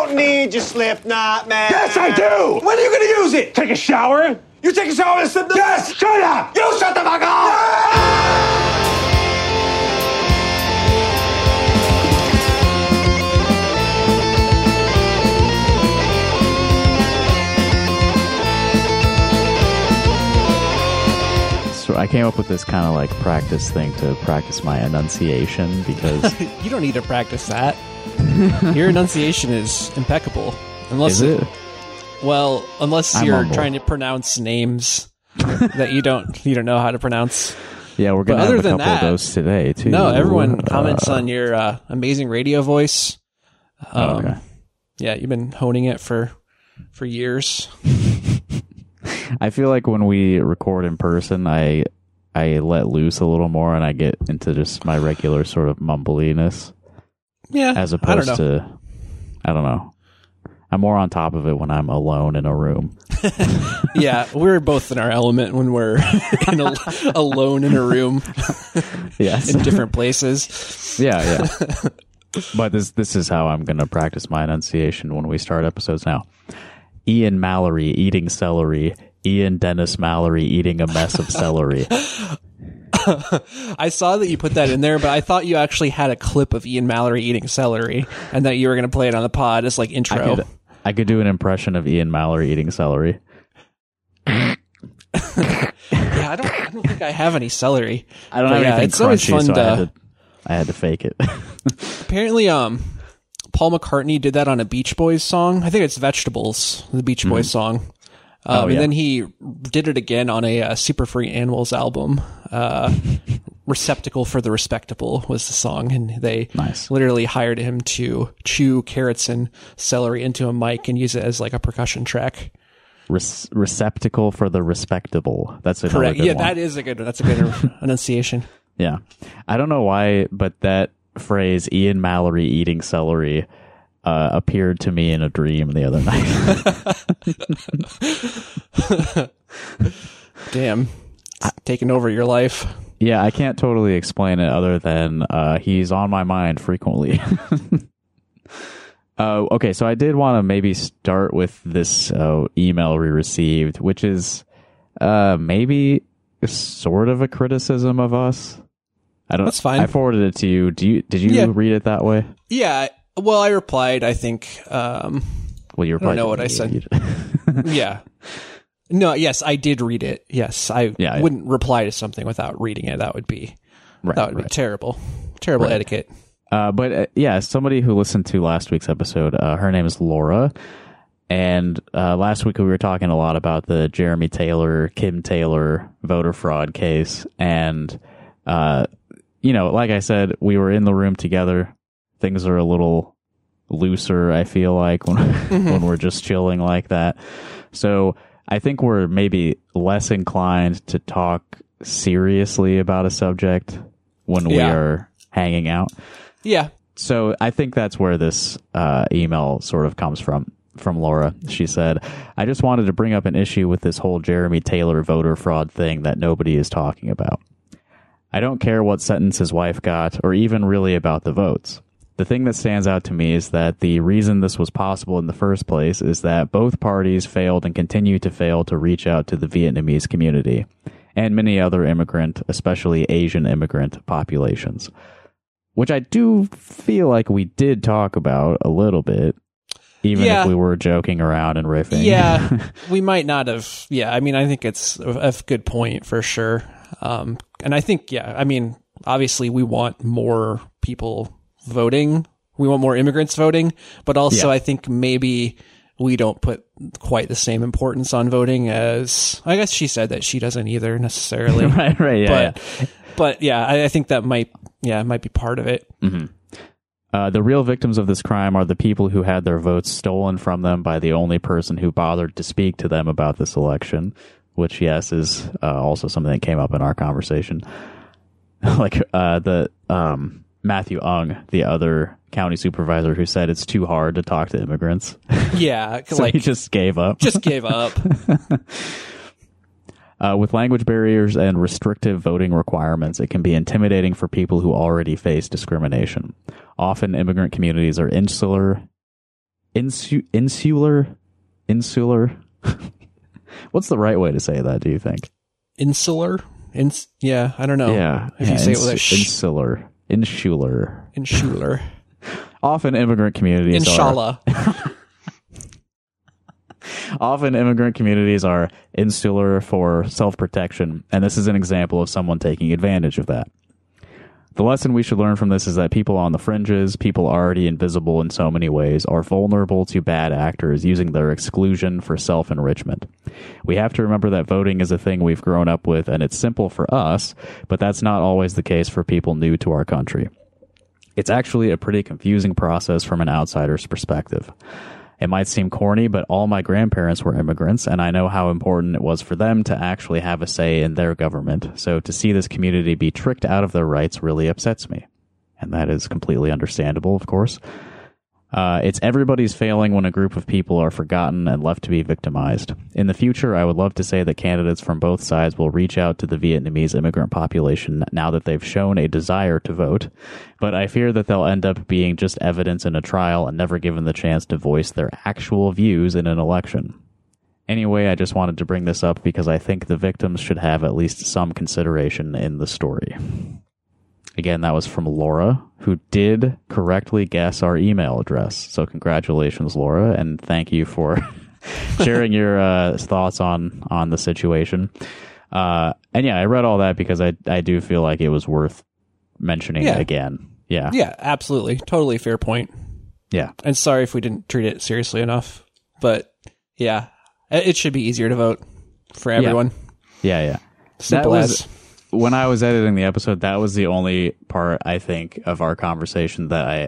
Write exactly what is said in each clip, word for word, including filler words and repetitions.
don't need your Slipknot, man. Yes, I do! When are you gonna use it? Take a shower? You take a shower and Slipknot? Yes! Shut up! You shut the fuck up! I came up with this kind of like practice thing to practice my enunciation because you don't need to practice that. Your enunciation is impeccable. Unless is it? Well, unless I'm you're humble. trying to pronounce names that you don't you don't know how to pronounce. Yeah, we're gonna But have other a than couple of that- those today too. No, everyone Uh, comments on your uh, amazing radio voice. Um, oh, okay. Yeah, you've been honing it for for years. I feel like when we record in person, I I let loose a little more and I get into just my regular sort of mumbliness Yeah, as I don't opposed know. to I don't know. I'm more on top of it when I'm alone in a room. Yeah, we're both in our element when we're in a, alone in a room Yes. in different places. Yeah, yeah. But this this is how I'm going to practice my enunciation when we start episodes now. Ian Mallory eating celery. Ian Dennis Mallory eating a mess of celery. I saw that you put that in there, but I thought you actually had a clip of Ian Mallory eating celery and that you were going to play it on the pod as like intro. I could, I could do an impression of Ian Mallory eating celery. Yeah, I don't. I don't think I have any celery. I don't But have yeah, anything it's always crunchy, fun so to- I had to, I had to fake it. Apparently, um, Paul McCartney did that on a Beach Boys song. I think it's "Vegetables," the Beach Boys Mm. song. Um, Oh, yeah. And then he did it again on a uh, Super Free Animals album. Uh, "Receptacle for the Respectable" was the song, and they Nice. literally hired him to chew carrots and celery into a mic and use it as like a percussion track. Re- receptacle for the respectable. That's another Correct. good Yeah, one. that is a good. That's a good enunciation. Yeah. I don't know why, but that phrase, Ian Mallory eating celery, uh, appeared to me in a dream the other night. Damn, it's taking over your life. Yeah, I can't totally explain it other than uh, he's on my mind frequently. uh, okay, so I did want to maybe start with this uh, email we received, which is uh, maybe sort of a criticism of us. I don't. That's fine. I forwarded it to you. Do you? Did you Yeah. read it that way? Yeah. Well, I replied. I think. Um, Well, you I don't replied know to what me. I said. You- yeah. No. Yes, I did read it. Yes, I Yeah, yeah. wouldn't reply to something without reading it. That would be. Right, that would be right. terrible. Terrible Right. etiquette. Uh, but uh, yeah, somebody who listened to last week's episode, uh, her name is Laura. And uh, last week we were talking a lot about the Jeremy Taylor, Kim Taylor voter fraud case. And, uh, you know, like I said, we were in the room together. Things are a little looser, I feel like, when, when we're just chilling like that. So I think we're maybe less inclined to talk seriously about a subject when we Yeah. are hanging out. Yeah. So I think that's where this uh, email sort of comes from, from Laura. She said, I just wanted to bring up an issue with this whole Jeremy Taylor voter fraud thing that nobody is talking about. I don't care what sentence his wife got, or even really about the votes. The thing that stands out to me is that the reason this was possible in the first place is that both parties failed and continue to fail to reach out to the Vietnamese community and many other immigrant, especially Asian immigrant populations, which I do feel like we did talk about a little bit, even Yeah. if we were joking around and riffing. Yeah. We might not have. Yeah. I mean, I think it's a, a good point for sure. Um, and I think, yeah, I mean, obviously we want more people voting. We want more immigrants voting, but also Yeah. I think maybe we don't put quite the same importance on voting as, I guess she said that she doesn't either necessarily. right, right, yeah. but, yeah. but yeah, I, I think that might, yeah, might be part of it. Mm-hmm. Uh, the real victims of this crime are the people who had their votes stolen from them by the only person who bothered to speak to them about this election, which, yes, is uh, also something that came up in our conversation. like uh, the um, Matthew Ung, the other county supervisor, who said it's too hard to talk to immigrants. Yeah. so like he just gave up. just gave up. Uh, with language barriers and restrictive voting requirements, it can be intimidating for people who already face discrimination. Often, immigrant communities are insular insu- insular, insular. What's the right way to say that? Do you think? Insular? Ins- yeah, I don't know. Yeah, If yeah, you say ins- it with a sh- insular, insular. insular. Often immigrant communities Inshallah. are often immigrant communities are insular for self-protection, and this is an example of someone taking advantage of that. The lesson we should learn from this is that people on the fringes, people already invisible in so many ways, are vulnerable to bad actors using their exclusion for self-enrichment. We have to remember that voting is a thing we've grown up with, and it's simple for us, but that's not always the case for people new to our country. It's actually a pretty confusing process from an outsider's perspective. It might seem corny, but all my grandparents were immigrants, and I know how important it was for them to actually have a say in their government. So to see this community be tricked out of their rights really upsets me. And that is completely understandable, of course. Uh, it's everybody's failing when a group of people are forgotten and left to be victimized. In the future, I would love to say that candidates from both sides will reach out to the Vietnamese immigrant population now that they've shown a desire to vote, but I fear that they'll end up being just evidence in a trial and never given the chance to voice their actual views in an election. Anyway, I just wanted to bring this up because I think the victims should have at least some consideration in the story. Again, that was from Laura, who did correctly guess our email address. So congratulations, Laura, and thank you for sharing your uh, thoughts on, on the situation. Uh, and yeah, I read all that because I, I do feel like it was worth mentioning Yeah. again. Yeah. Yeah, absolutely. Totally fair point. Yeah. And sorry if we didn't treat it seriously enough. But yeah, it should be easier to vote for everyone. Yeah, yeah. Simple That as. was, when I was editing the episode, that was the only part, I think, of our conversation that I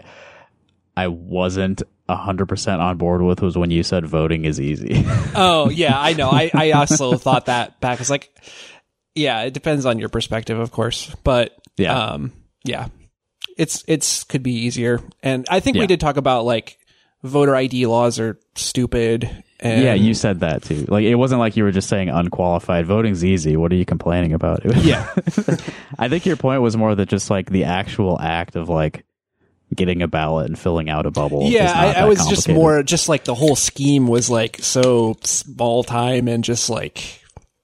I wasn't one hundred percent on board with, was when you said voting is easy. Oh, yeah, I know. I, I also thought that back. It's like, yeah, it depends on your perspective, of course. But Yeah. um, yeah, it's it's could be easier. And I think Yeah. we did talk about like voter I D laws are stupid. And Yeah, you said that too. Like, it wasn't like you were just saying unqualified. Voting's easy. What are you complaining about? It was, Yeah. I think your point was more that just like the actual act of like getting a ballot and filling out a bubble. Yeah, is not I, I that was just complicated. more just like the whole scheme was like so small time and just like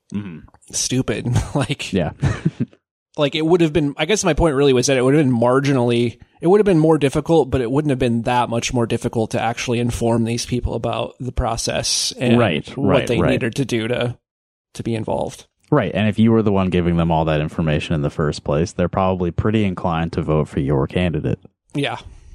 stupid. Like, Yeah. like it would have been, I guess my point really was that it would have been marginally, it would have been more difficult, but it wouldn't have been that much more difficult to actually inform these people about the process and Right, what right, they right. needed to do to, to be involved. Right. And if you were the one giving them all that information in the first place, they're probably pretty inclined to vote for your candidate. Yeah.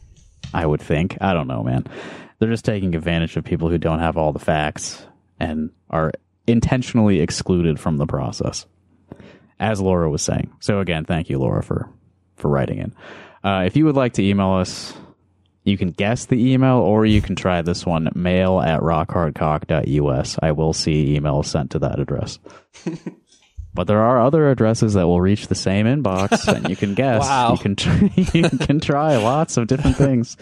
I would think. I don't know, man. They're just taking advantage of people who don't have all the facts and are intentionally excluded from the process, as Laura was saying. So again, thank you, Laura, for, for writing in. Uh, if you would like to email us, you can guess the email, or you can try this one, mail at rockhardcock dot U S. I will see emails sent to that address. But there are other addresses that will reach the same inbox, and you can guess. Wow. You can try, you can try lots of different things.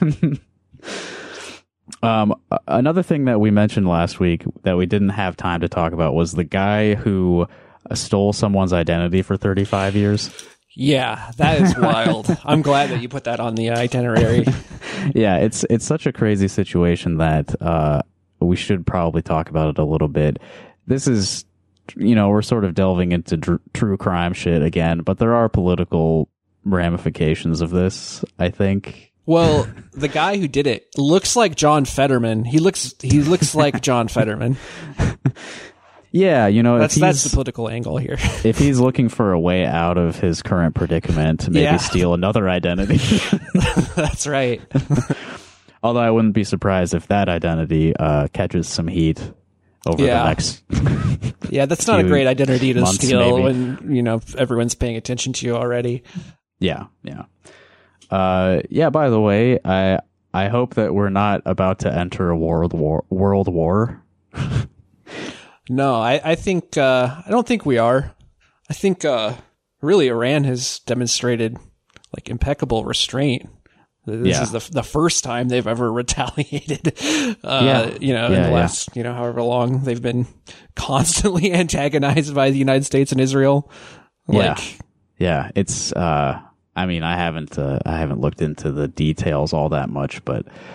um, another thing that we mentioned last week that we didn't have time to talk about was the guy who stole someone's identity for thirty-five years. Yeah, that is wild. I'm glad that you put that on the itinerary. Yeah, it's it's such a crazy situation that uh, we should probably talk about it a little bit. This is, you know, we're sort of delving into dr- true crime shit again, but there are political ramifications of this, I think. Well, the guy who did it looks like John Fetterman. He looks he looks like John Fetterman. Yeah, you know, That's if that's he's, the political angle here. if he's looking for a way out of his current predicament, maybe Yeah. steal another identity. That's right. Although I wouldn't be surprised if that identity uh, catches some heat over Yeah. the next. Yeah, that's not a few great identity to months, steal maybe. when, you know, everyone's paying attention to you already. Yeah, yeah. Uh, yeah, by the way, I I hope that we're not about to enter a world war. World war. No, I, I think, uh, I don't think we are. I think, uh, really Iran has demonstrated like impeccable restraint. This Yeah. is the the first time they've ever retaliated. Uh, Yeah. you know, Yeah, in the yeah. last, you know, however long they've been constantly antagonized by the United States and Israel. Like, yeah, yeah. It's. Uh, I mean, I haven't. Uh, I haven't looked into the details all that much, but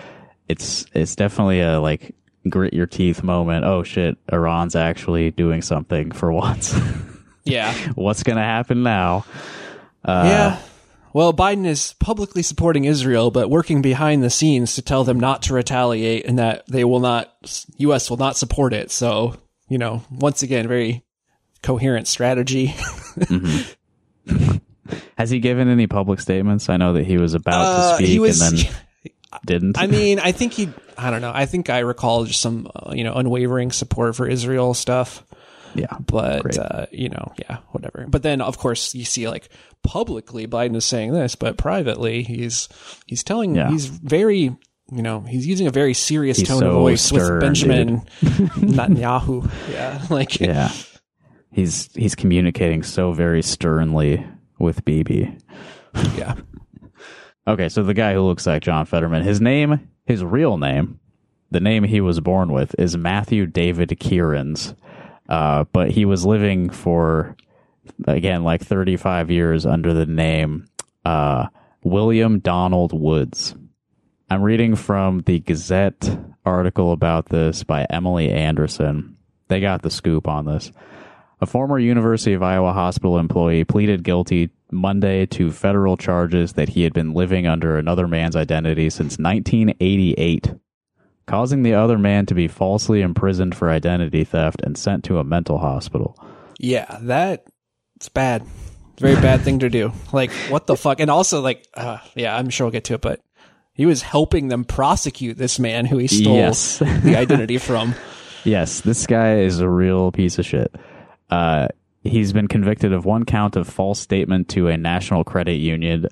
it's it's definitely a like grit your teeth moment. Oh shit, Iran's actually doing something for once. Yeah. What's gonna happen now? Uh, yeah. Well, Biden is publicly supporting Israel, but working behind the scenes to tell them not to retaliate and that they will not, U S will not support it. So, you know, once again, very coherent strategy. Mm-hmm. Has he given any public statements? I know that he was about uh, to speak he was, and then didn't. I mean, I think he, I don't know. I think I recall just some, uh, you know, unwavering support for Israel stuff. Yeah. But, uh, you know, yeah, whatever. But then, of course, you see, like, publicly Biden is saying this, but privately he's, he's telling, yeah. he's very, you know, he's using a very serious he's tone so of voice stern, with Benjamin Netanyahu. Yeah. Like, yeah. He's, he's communicating so very sternly with Bibi. Yeah. Okay. So the guy who looks like John Fetterman, his name, his real name, the name he was born with is Matthew David Kierans. Uh, but he was living for, again, like thirty-five years under the name uh, William Donald Woods. I'm reading from the Gazette article about this by Emily Anderson. They got the scoop on this. A former University of Iowa hospital employee pleaded guilty Monday to federal charges that he had been living under another man's identity since nineteen eighty-eight. Causing the other man to be falsely imprisoned for identity theft and sent to a mental hospital. Yeah, that it's bad. It's a very bad thing to do. Like, what the fuck? And also, like, uh, yeah, I'm sure we'll get to it, but he was helping them prosecute this man who he stole yes. the identity from. Yes, this guy is a real piece of shit. Uh, he's been convicted of one count of false statement to a national credit union.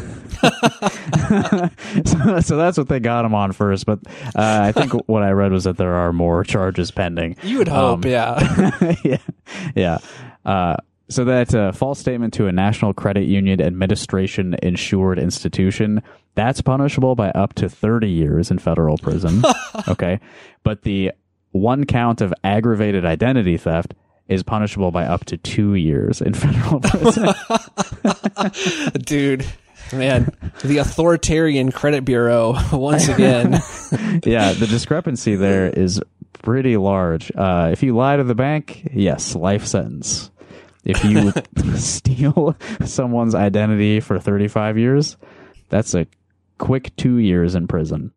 so, so that's what they got him on first, but uh, I think what I read was that there are more charges pending. You would hope, um, yeah. yeah. Yeah. Uh, so that uh, false statement to a national credit union administration insured institution, that's punishable by up to thirty years in federal prison. Okay. But the one count of aggravated identity theft is punishable by up to two years in federal prison. Dude. Man, the authoritarian credit bureau once again. Yeah, the discrepancy there is pretty large. Uh, if you lie to the bank, yes, life sentence. If you steal someone's identity for thirty-five years, that's a quick two years in prison.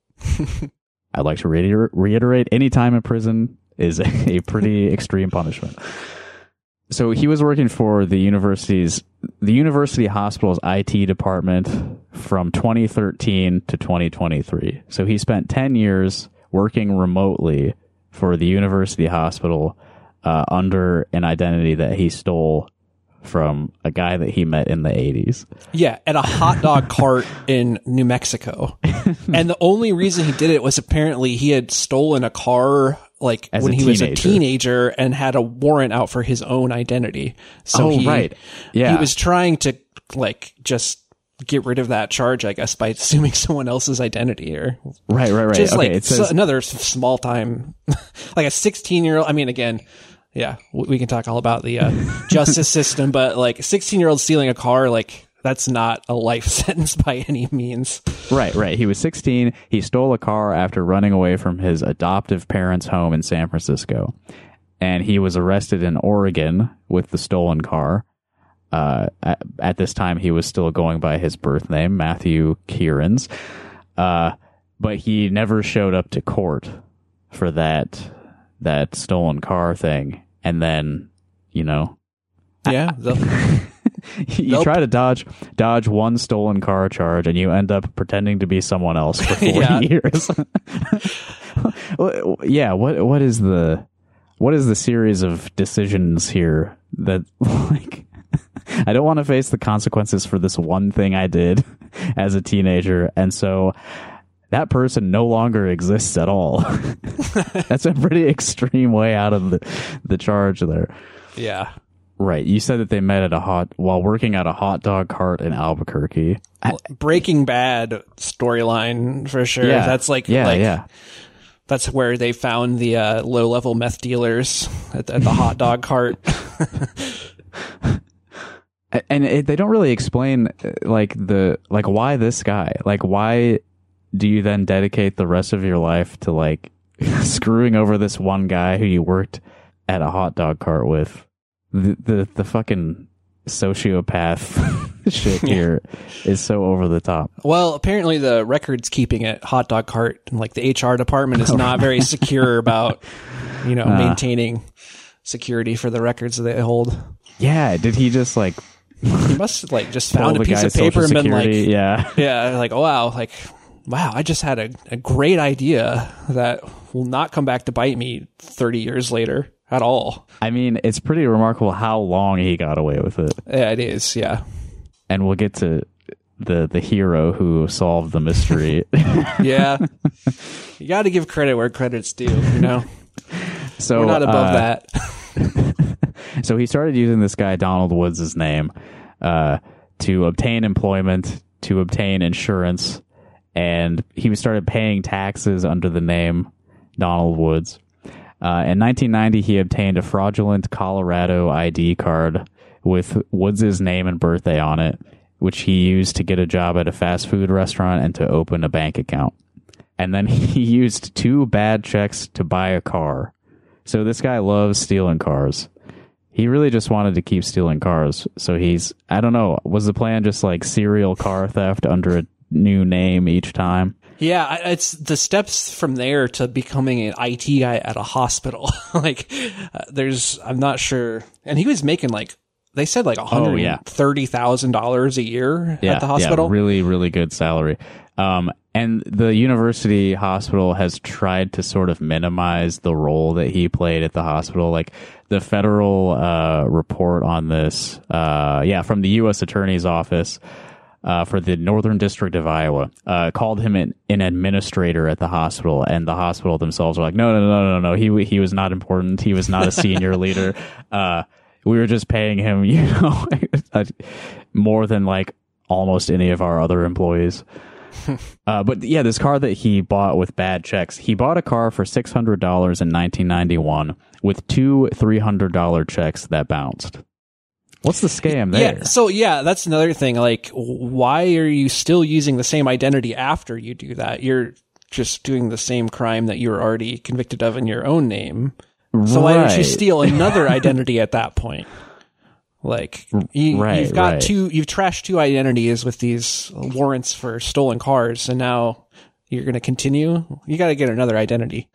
I'd like to reiter- reiterate, any time in prison is a, a pretty extreme punishment. So he was working for the university's, the university hospital's I T department from twenty thirteen to twenty twenty-three. So he spent ten years working remotely for the university hospital uh, under an identity that he stole from a guy that he met in the eighties. Yeah, at a hot dog cart in New Mexico. And the only reason he did it was apparently he had stolen a car like As when a he teenager. was a teenager and had a warrant out for his own identity. So oh, he, right. Yeah. he was trying to like just get rid of that charge, I guess, by assuming someone else's identity or right, right, right. just okay, like it says, so another s- small time, like a sixteen year old. I mean, again, yeah, we, we can talk all about the uh, justice system, but like a sixteen year old stealing a car, like that's not a life sentence by any means. Right, right. He was sixteen. He stole a car after running away from his adoptive parents' home in San Francisco. And he was arrested in Oregon with the stolen car. Uh, at, at this time, he was still going by his birth name, Matthew Kierans. Uh, but he never showed up to court for that, that stolen car thing. And then, you know. Yeah. The- you Nope. try to dodge dodge one stolen car charge and you end up pretending to be someone else for forty Yeah. years. Yeah, what what is the what is the series of decisions here that like I don't want to face the consequences for this one thing I did as a teenager, and so that person no longer exists at all. That's a pretty extreme way out of the the charge there. yeah. Right. You said that they met at a hot while working at a hot dog cart in Albuquerque. I, Breaking Bad storyline for sure. yeah. That's like, yeah, like yeah. that's where they found the uh, low level meth dealers at, at the hot dog cart. And it, they don't really explain uh, like the like why this guy, like why do you then dedicate the rest of your life to like screwing over this one guy who you worked at a hot dog cart with? The the, the fucking sociopath shit here is so over the top. Well, apparently the records keeping at Hot Dog Cart, like the H R department, is not very secure about, you know, uh, maintaining security for the records that they hold. Yeah, did he just like? He must have like just found a piece of paper and been like, yeah, yeah, like oh, wow, like wow, I just had a, a great idea that will not come back to bite me thirty years later at all. I mean, it's pretty remarkable how long he got away with it. Yeah, it is. Yeah, and we'll get to the the hero who solved the mystery. Yeah, you got to give credit where credit's due. You know, so we're not above uh, that. So he started using this guy Donald Woods' name uh, to obtain employment, to obtain insurance, and he started paying taxes under the name Donald Woods. Uh, in nineteen ninety, he obtained a fraudulent Colorado I D card with Woods' name and birthday on it, which he used to get a job at a fast food restaurant and to open a bank account. And then he used two bad checks to buy a car. So this guy loves stealing cars. He really just wanted to keep stealing cars. So he's, I don't know, was the plan just like serial car theft under a new name each time? Yeah, it's the steps from there to becoming an I T guy at a hospital. Like, uh, there's, I'm not sure. And he was making like, they said like one hundred thirty thousand dollars a year yeah, at the hospital. Yeah, really, really good salary. Um, and the university hospital has tried to sort of minimize the role that he played at the hospital. Like the federal uh, report on this, uh, yeah, from the U S Attorney's Office uh, for the Northern District of Iowa, uh, called him an, an administrator at the hospital, and the hospital themselves were like, no, no, no, no, no, he he was not important. He was not a senior leader. Uh, we were just paying him, you know, more than like almost any of our other employees. uh, but yeah, this car that he bought with bad checks, he bought a car for six hundred dollars in nineteen ninety-one with two three hundred dollars checks that bounced. What's the scam there? Yeah, so yeah, that's another thing. Like, why are you still using the same identity after you do that? You're just doing the same crime that you were already convicted of in your own name. So why don't you steal another identity at that point? Like, you, right, you've got right. two, you've trashed two identities with these warrants for stolen cars, and now you're going to continue? You got to get another identity.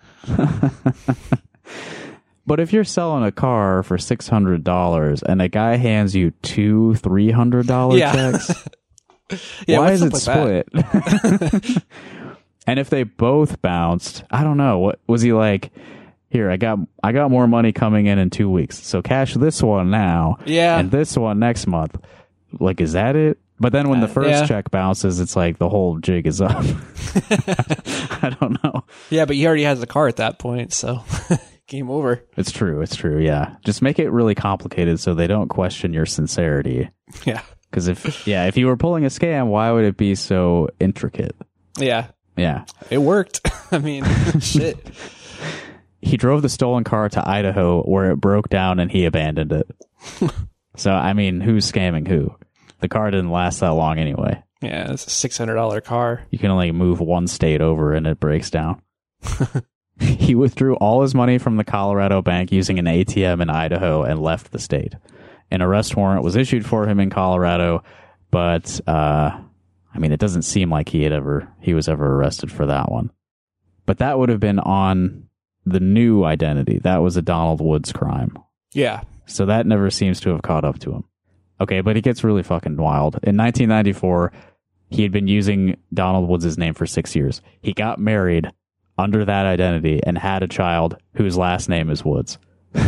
But if you're selling a car for six hundred dollars and a guy hands you two three hundred dollars Yeah. checks, Yeah, why what's is up it with split? And if they both bounced, I don't know. What was he like? Here, I got I got more money coming in in two weeks, so cash this one now, Yeah. and this one next month. Like, is that it? But then when the Uh, first yeah. check bounces, it's like the whole jig is up. I don't know. Yeah, but he already has the car at that point, so game over. It's true. It's true. Yeah, just make it really complicated so they don't question your sincerity. Yeah. Because if yeah, if you were pulling a scam, why would it be so intricate? Yeah. Yeah. It worked. I mean, shit. He drove the stolen car to Idaho where it broke down and he abandoned it. So, I mean, who's scamming who? The car didn't last that long anyway. Yeah, it's a six hundred dollars car. You can only move one state over and it breaks down. He withdrew all his money from the Colorado bank using an A T M in Idaho and left the state. An arrest warrant was issued for him in Colorado, but, uh, I mean, it doesn't seem like he had ever, he was ever arrested for that one. But that would have been on the new identity. That was a Donald Woods crime. Yeah. So that never seems to have caught up to him. Okay, but it gets really fucking wild. In nineteen ninety-four, he had been using Donald Woods' name for six years. He got married under that identity and had a child whose last name is Woods.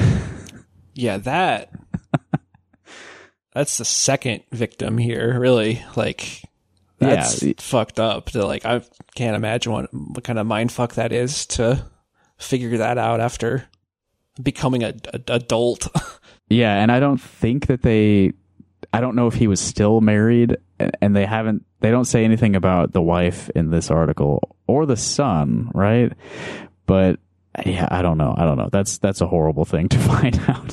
Yeah, that... That's the second victim here, really. Like, that's Yeah. fucked up. To like, I can't imagine what, what kind of mind fuck that is to figure that out after becoming a, a adult. Yeah, and I don't think that they... I don't know if he was still married, and they haven't... They don't say anything about the wife in this article, or the son, right? But, yeah, I don't know. I don't know. That's that's a horrible thing to find out.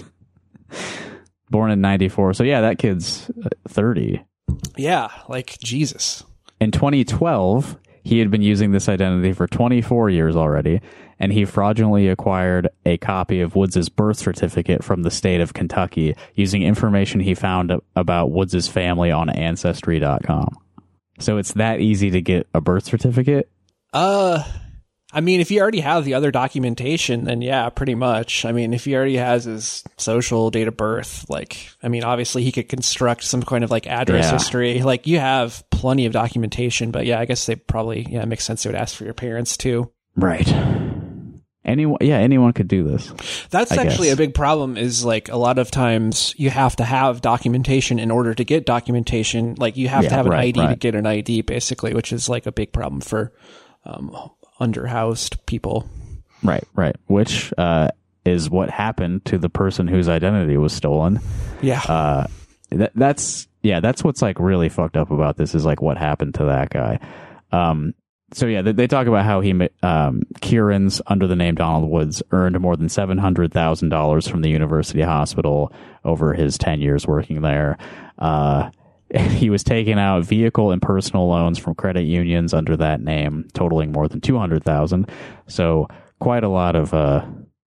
Born in ninety-four. So, yeah, that kid's thirty. Yeah, like, Jesus. In twenty twelve, he had been using this identity for twenty-four years already, and he fraudulently acquired a copy of Woods' birth certificate from the state of Kentucky using information he found about Woods' family on Ancestry dot com. So it's that easy to get a birth certificate? Uh, I mean, if he already has the other documentation, then yeah, pretty much. I mean, if he already has his social, date of birth, like, I mean, obviously he could construct some kind of like address Yeah. history. Like, you have plenty of documentation, but yeah, I guess they probably, yeah, it makes sense they would ask for your parents too. Right. Anyone, yeah, anyone could do this. That's I actually guess. a big problem is like a lot of times you have to have documentation in order to get documentation. Like you have Yeah, to have an right, I D to right. get an I D basically, which is like a big problem for um, underhoused people. Right, right. Which uh, is what happened to the person whose identity was stolen. Yeah. Uh, that, that's, yeah, that's what's like really fucked up about this is like what happened to that guy. Um, So yeah, they, they talk about how he, um, Kieran's under the name Donald Woods earned more than seven hundred thousand dollars from the university hospital over his ten years working there. Uh, he was taking out vehicle and personal loans from credit unions under that name, totaling more than two hundred thousand. So quite a lot of, uh,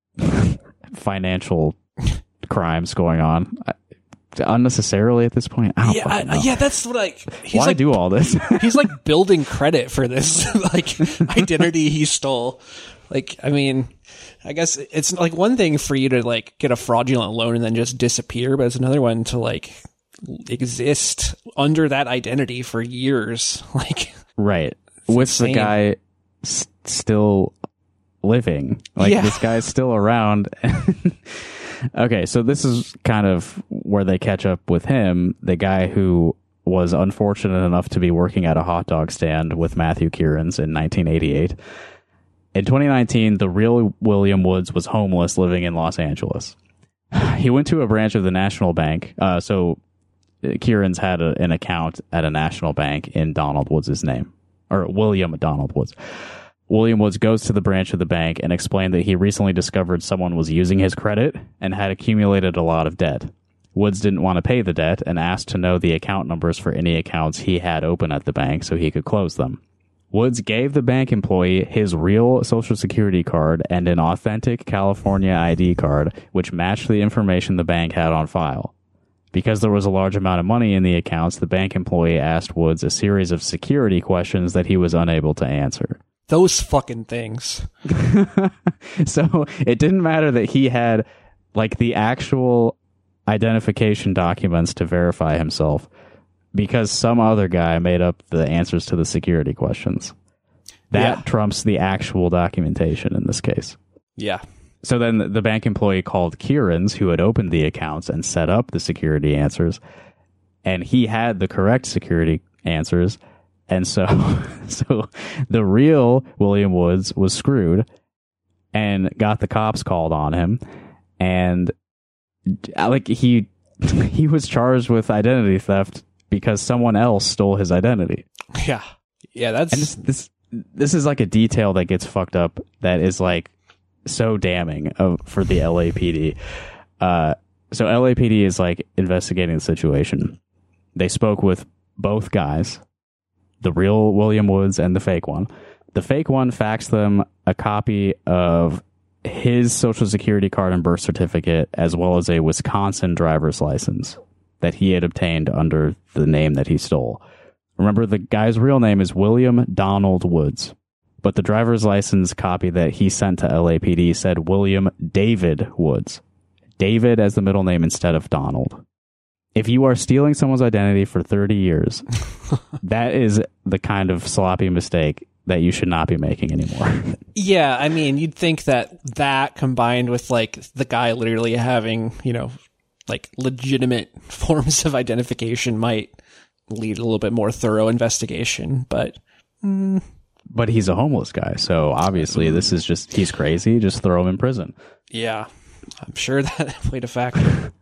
financial crimes going on. Unnecessarily at this point. I don't yeah, fucking I, know. yeah, that's what like. He's Why like, do all this? he's like building credit for this like identity he stole. Like, I mean, I guess it's like one thing for you to like get a fraudulent loan and then just disappear, but it's another one to like exist under that identity for years. Like, Right. With insane. the guy s- still living. Like, Yeah. this guy's still around. Okay, so this is kind of where they catch up with him, the guy who was unfortunate enough to be working at a hot dog stand with Matthew Kieran's in nineteen eighty-eight. In twenty nineteen, the real William Woods was homeless living in Los Angeles. He went to a branch of the National Bank. Uh, so Kieran's had a, an account at a national bank in Donald Woods' name, or William Donald Woods. William Woods goes to the branch of the bank and explained that he recently discovered someone was using his credit and had accumulated a lot of debt. Woods didn't want to pay the debt and asked to know the account numbers for any accounts he had open at the bank so he could close them. Woods gave the bank employee his real Social Security card and an authentic California I D card, which matched the information the bank had on file. Because there was a large amount of money in the accounts, the bank employee asked Woods a series of security questions that he was unable to answer. those fucking things. So it didn't matter that he had like the actual identification documents to verify himself because some other guy made up the answers to the security questions. That Yeah. trumps the actual documentation in this case. Yeah. So then the bank employee called Kieran's, who had opened the accounts and set up the security answers, and he had the correct security answers. And so, so the real William Woods was screwed and got the cops called on him. And like he, he was charged with identity theft because someone else stole his identity. Yeah. Yeah. That's And this, this, this is like a detail that gets fucked up that is like so damning of, for the L A P D. Uh, so L A P D is like investigating the situation. They spoke with both guys, the real William Woods and the fake one. The fake one faxed them a copy of his Social Security card and birth certificate, as well as a Wisconsin driver's license that he had obtained under the name that he stole. Remember, the guy's real name is William Donald Woods, but the driver's license copy that he sent to L A P D said William David Woods. David as the middle name instead of Donald. If you are stealing someone's identity for thirty years, that is the kind of sloppy mistake that you should not be making anymore. Yeah, I mean, you'd think that that combined with like the guy literally having, you know, like legitimate forms of identification might lead a little bit more thorough investigation, but mm, But he's a homeless guy, so obviously this is just, he's crazy, just throw him in prison. yeah, I'm sure that played a factor.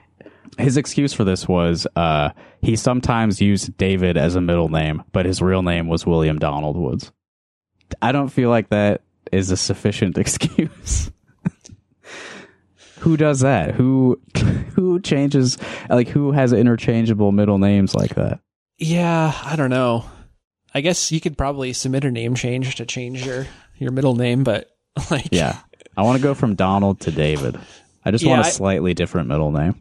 His excuse for this was uh, he sometimes used David as a middle name, but his real name was William Donald Woods. I don't feel like that is a sufficient excuse. Who does that? Who who changes, like, who has interchangeable middle names like that? Yeah, I don't know. I guess you could probably submit a name change to change your, your middle name, but like, Yeah. I want to go from Donald to David. I just Yeah, want a I- slightly different middle name.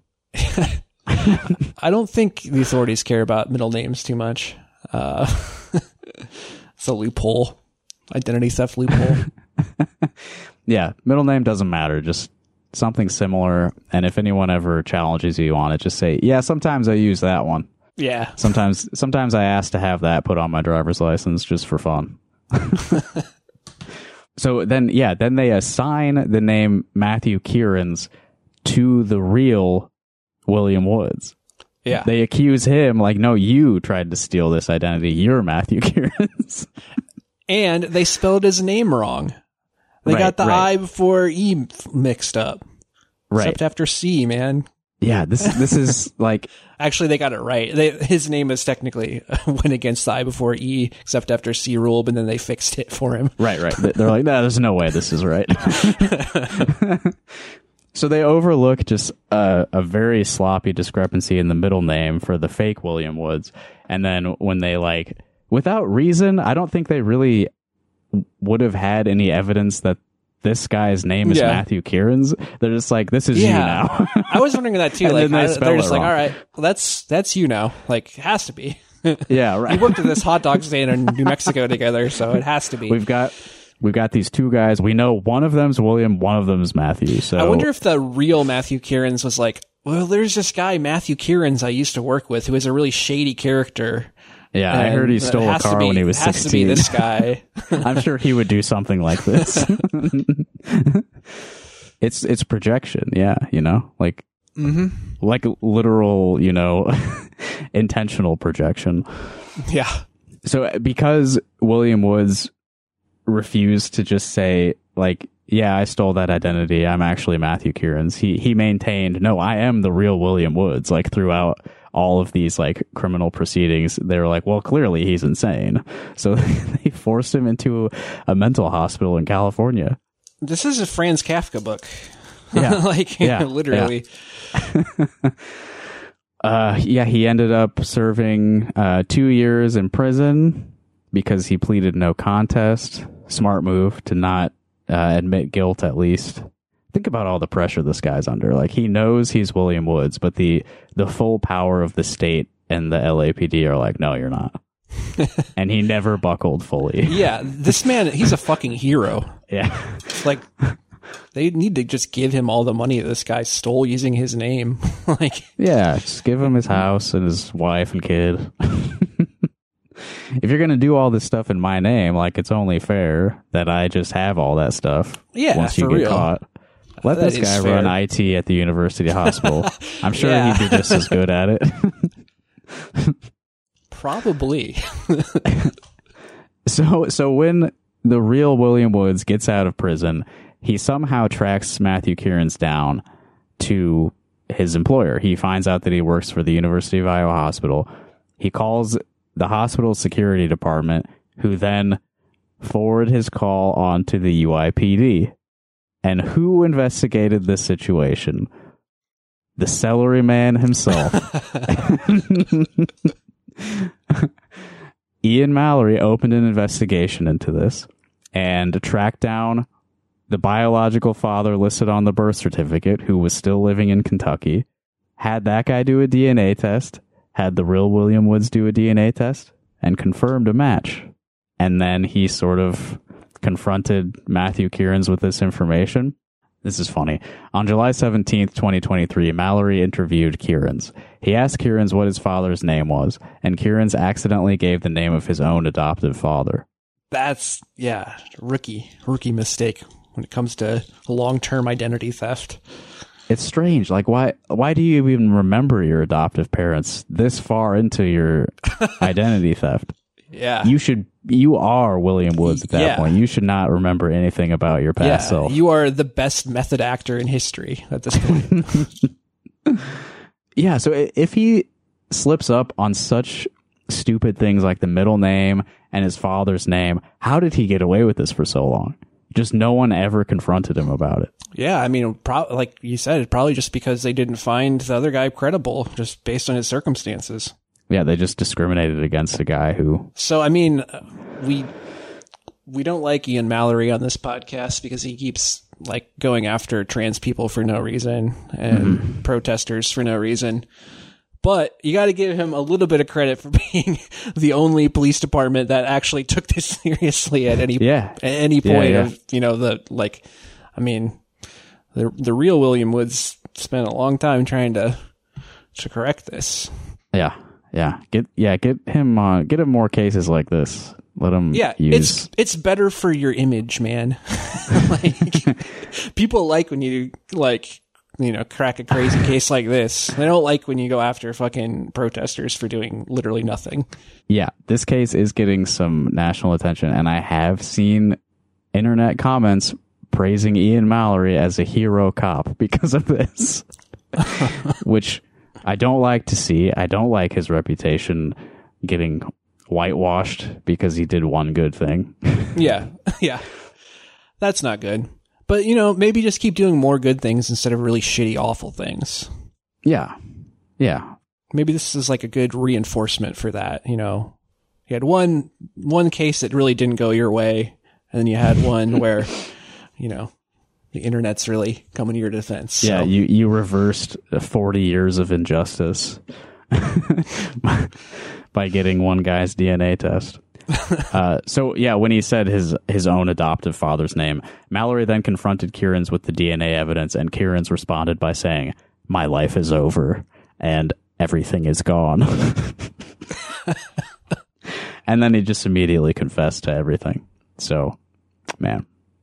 I don't think the authorities care about middle names too much. Uh, it's a loophole, identity theft loophole. Yeah, middle name doesn't matter. Just something similar. And if anyone ever challenges you on it, just say, yeah, sometimes I use that one. Yeah. Sometimes sometimes I ask to have that put on my driver's license just for fun. So then, yeah, then they assign the name Matthew Kierans to the real William Woods. Yeah. They accuse him, like, no, you tried to steal this identity. You're Matthew Kierans. And they spelled his name wrong. They Right, got the right. I before E mixed up. Right. Except after C, man. Yeah, this this is like, Actually, they got it right. They, his name is technically went against the I before E, except after C rule, but then they fixed it for him. right, right. They're like, no, there's no way this is right. So they overlook just a, a very sloppy discrepancy in the middle name for the fake William Woods. And then when they, like, without reason, I don't think they really would have had any evidence that this guy's name is Yeah. Matthew Kierans. They're just like, this is you now. I was wondering that too. And Like, then they I- spell they're it just like, wrong. all right, well, that's that's you now. Like, it has to be. Yeah, We right. worked at this hot dog stand in New Mexico together, so it has to be. We've got we've got these two guys. We know one of them's William, one of them's Matthew. So I wonder if the real Matthew Kierans was like, well, there's this guy, Matthew Kierans, I used to work with, who is a really shady character. yeah, I And heard he it stole a has to car be- when he was has sixteen. to be this guy. I'm sure he would do something like this. it's it's projection, yeah, you know, like like literal, you know, intentional projection. Yeah. So because William Woods refused to just say, like, yeah, I stole that identity, I'm actually Matthew Kierans, he he maintained, no, I am the real William Woods, like, throughout all of these, like, criminal proceedings. They were like, well, clearly he's insane. So they forced him into a mental hospital in California. This is a Franz Kafka book. Yeah. like, Yeah. literally. Uh, yeah, he ended up serving uh, two years in prison because he pleaded no contest. Smart move to not uh, admit guilt, at least. Think about all the pressure this guy's under. Like, he knows he's William Woods, but the the full power of the state and the L A P D are like, no, you're not. And he never buckled fully. Yeah, this man, he's a fucking hero. Yeah. Like, they need to just give him all the money this guy stole using his name. like, Yeah, just give him his house and his wife and kid. If you're going to do all this stuff in my name, like, it's only fair that I just have all that stuff Yeah, once you for get real. caught. Let That this is guy fair. run I T at the University Hospital. I'm sure Yeah. he'd be just as good at it. probably. So, so when the real William Woods gets out of prison, he somehow tracks Matthew Kierans down to his employer. He finds out that he works for the University of Iowa Hospital. He calls the hospital security department, who then forward his call on to the U I P D. And who investigated this situation? The celery man himself. Ian Mallory opened an investigation into this and tracked down the biological father listed on the birth certificate, who was still living in Kentucky, had that guy do a D N A test, had the real William Woods do a D N A test, and confirmed a match. And then he sort of confronted Matthew Kierans with this information. This is funny. On July seventeenth, twenty twenty-three, Mallory interviewed Kierans. He asked Kierans what his father's name was, and Kierans accidentally gave the name of his own adoptive father. That's, yeah, rookie, rookie mistake when it comes to long-term identity theft. It's strange. Like, why why do you even remember your adoptive parents this far into your identity theft? Yeah. You should, you are William Woods at that Yeah. point. You should not remember anything about your past yeah, self. you are the best method actor in history at this point. Yeah, so i- if he slips up on such stupid things like the middle name and his father's name, how did he get away with this for so long? Just no one ever confronted him about it. Yeah, I mean, pro- like you said, it's probably just because they didn't find the other guy credible, just based on his circumstances. yeah, they just discriminated against a guy who. So, I mean, we we don't like Ian Mallory on this podcast because he keeps like going after trans people for no reason and mm-hmm. protesters for no reason. But you got to give him a little bit of credit for being the only police department that actually took this seriously at any yeah. at any point yeah, yeah. of, you know, the like, I mean, the the real William Woods spent a long time trying to to correct this. Yeah, yeah, get yeah, get him uh, get him more cases like this. Let him. Yeah, use... it's it's better for your image, man. Like, people like when you like. You know, crack a crazy case like this. They don't like when you go after fucking protesters for doing literally nothing. Yeah, this case is getting some national attention, and I have seen internet comments praising Ian Mallory as a hero cop because of this, which I don't like to see. I don't like his reputation getting whitewashed because he did one good thing. Yeah, yeah. That's not good. But, you know, maybe just keep doing more good things instead of really shitty, awful things. Yeah. Yeah. Maybe this is like a good reinforcement for that, you know. You had one one case that really didn't go your way, and then you had one where, you know, the internet's really coming to your defense. So. Yeah, you, you reversed forty years of injustice by getting one guy's D N A test. uh, so, yeah, when he said his his own adoptive father's name, Mallory then confronted Kieran's with the D N A evidence, and Kieran's responded by saying, "My life is over, and everything is gone." And then he just immediately confessed to everything. So, man.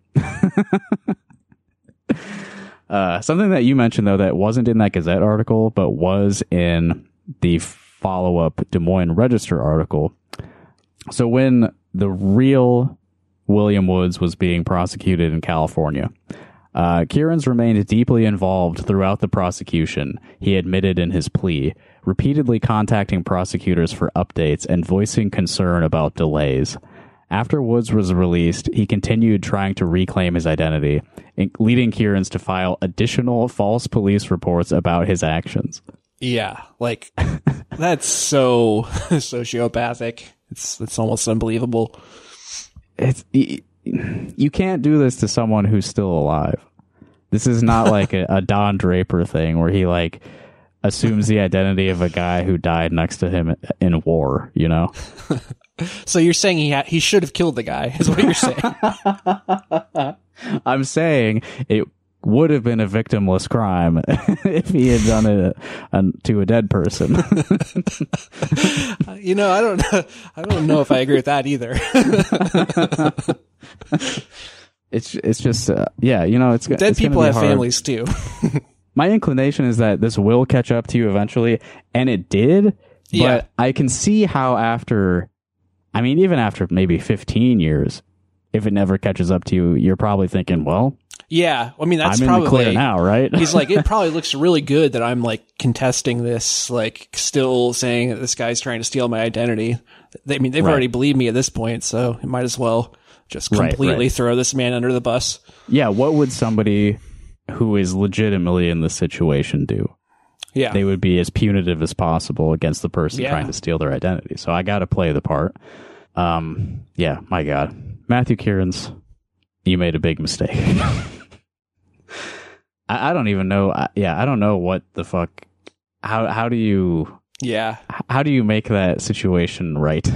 uh, something that you mentioned, though, that wasn't in that Gazette article, but was in the follow-up Des Moines Register article. So when the real William Woods was being prosecuted in California, uh, Kieran's remained deeply involved throughout the prosecution. He admitted in his plea, repeatedly contacting prosecutors for updates and voicing concern about delays. After Woods was released, he continued trying to reclaim his identity, leading Kieran's to file additional false police reports about his actions. Yeah, like, that's so sociopathic. It's it's almost unbelievable. It's you can't do this to someone who's still alive. This is not like a, a Don Draper thing where he like assumes the identity of a guy who died next to him in war, you know? So you're saying he ha- he should have killed the guy, is what you're saying. I'm saying it would have been a victimless crime if he had done it uh, to a dead person. You know, I don't know. I don't know if I agree with that either. it's it's just uh, yeah, you know, it's dead it's people have hard. families too. My inclination is that this will catch up to you eventually, and it did. But yeah. I can see how after, I mean, even after maybe fifteen years, if it never catches up to you, you're probably thinking, well. Yeah, I mean that's I'm probably in the clear now, right? He's like, it probably looks really good that I'm like contesting this, like still saying that this guy's trying to steal my identity. I mean, they've right. already believed me at this point, so it might as well just completely right, right. throw this man under the bus. Yeah, what would somebody who is legitimately in this situation do? Yeah, they would be as punitive as possible against the person yeah. trying to steal their identity. So I got to play the part. Um, yeah, my God, Matthew Kieran's, you made a big mistake. I, I don't even know. I, yeah, I don't know what the fuck. How how do you? Yeah. How do you make that situation right?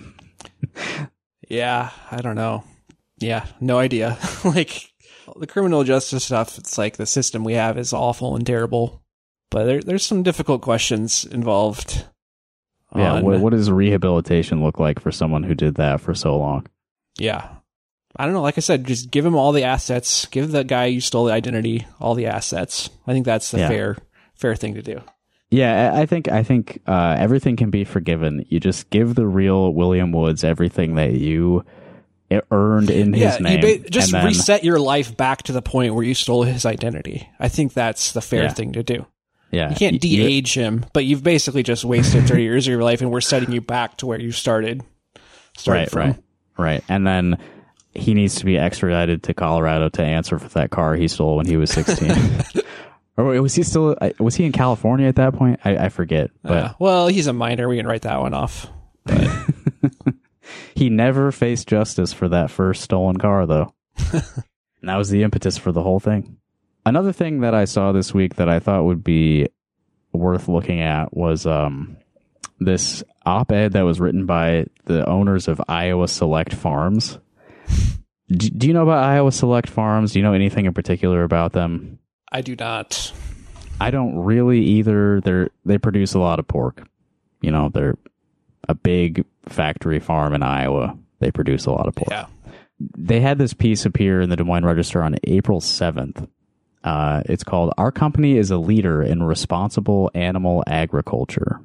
Yeah, I don't know. Yeah, no idea. Like the criminal justice stuff, it's like the system we have is awful and terrible. But there, there's some difficult questions involved. Yeah, on, what, what does rehabilitation look like for someone who did that for so long? Yeah. I don't know. Like I said, just give him all the assets. Give the guy you stole the identity all the assets. I think that's the yeah. fair, fair thing to do. Yeah, I think I think uh, everything can be forgiven. You just give the real William Woods everything that you earned in yeah, his name. You ba- just and then, reset your life back to the point where you stole his identity. I think that's the fair yeah. thing to do. Yeah, you can't de-age him, but you've basically just wasted thirty years of your life, and we're setting you back to where you started. started right, from. right, right, and then. He needs to be extradited to Colorado to answer for that car he stole when he was sixteen. Or was he still? Was he in California at that point? I, I forget. But uh, well, he's a minor. We can write that one off. But he never faced justice for that first stolen car, though. And that was the impetus for the whole thing. Another thing that I saw this week that I thought would be worth looking at was um, this op-ed that was written by the owners of Iowa Select Farms. Do, do you know about Iowa Select Farms? Do you know anything in particular about them? I do not. I don't really either. They're they produce a lot of pork. You know, they're a big factory farm in Iowa. They produce a lot of pork. Yeah. They had this piece appear in the Des Moines Register on April seventh. Uh, it's called "Our Company is a Leader in Responsible Animal Agriculture."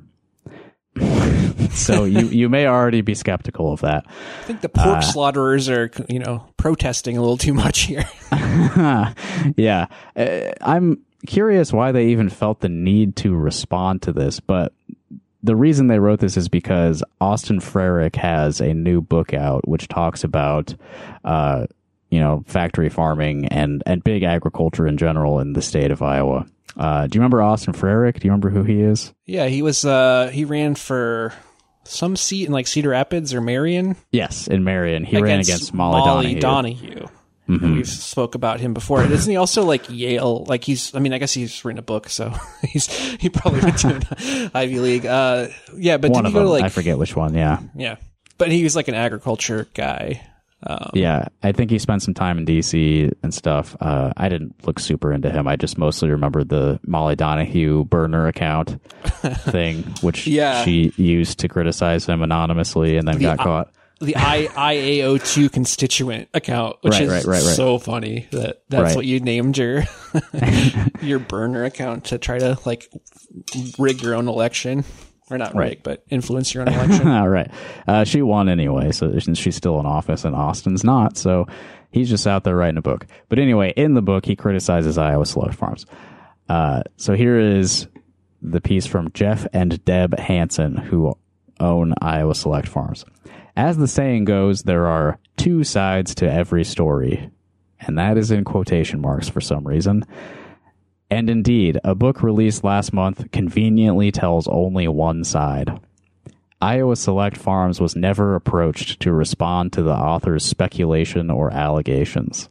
So you, you may already be skeptical of that. I think the pork uh, slaughterers are, you know, protesting a little too much here. Yeah. Uh, I'm curious why they even felt the need to respond to this, but the reason they wrote this is because Austin Frerick has a new book out which talks about, uh, you know, factory farming and, and big agriculture in general in the state of Iowa. Uh, do you remember Austin Frerick? Do you remember who he is? Yeah, he was, uh, he ran for some seat in like Cedar Rapids or Marion. Yes, in Marion. He against ran against Molly, Molly Donahue. Donahue. Mm-hmm. We've spoke about him before. Isn't he also like Yale? Like he's, I mean, I guess he's written a book, so he's, he probably went to an Ivy League. Uh, yeah, but one did of he go them. to like, I forget which one. Yeah. Yeah. But he was like an agriculture guy. Um, yeah, I think he spent some time in D C and stuff. Uh, I didn't look super into him. I just mostly remember the Molly Donahue burner account thing, which yeah. she used to criticize him anonymously and then the, got caught. Uh, the I A O two constituent account, which right, is right, right, right. so funny that that's right. what you named your your burner account to try to like rig your own election. Or not right. rig, but influence your own election. All right. Uh, she won anyway, so she's still in office, and Austin's not, so he's just out there writing a book. But anyway, in the book, he criticizes Iowa Select Farms. Uh, so here is the piece from Jeff and Deb Hansen, who own Iowa Select Farms. As the saying goes, there are two sides to every story, and that is in quotation marks for some reason. And indeed, a book released last month conveniently tells only one side. Iowa Select Farms was never approached to respond to the author's speculation or allegations.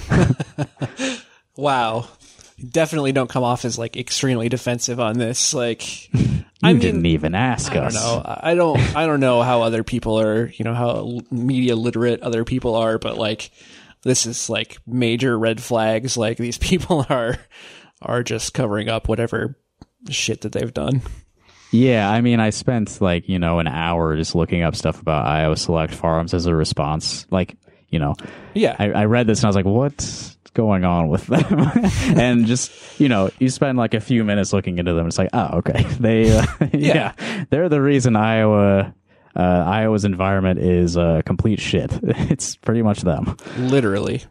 Wow. You definitely don't come off as like extremely defensive on this. Like, you I didn't mean, even ask I us. don't know. I don't, I don't know how other people are, you know, how media literate other people are, but like, this is like major red flags. Like, these people are, are just covering up whatever shit that they've done. Yeah, I mean, I spent like, you know, an hour just looking up stuff about Iowa Select Farms as a response. Like, you know, yeah, I, I read this and I was like, what's going on with them? And just, you know, you spend like a few minutes looking into them. It's like, oh, okay. They, uh, yeah. yeah, they're the reason Iowa, uh, Iowa's environment is uh, complete shit. It's pretty much them. Literally.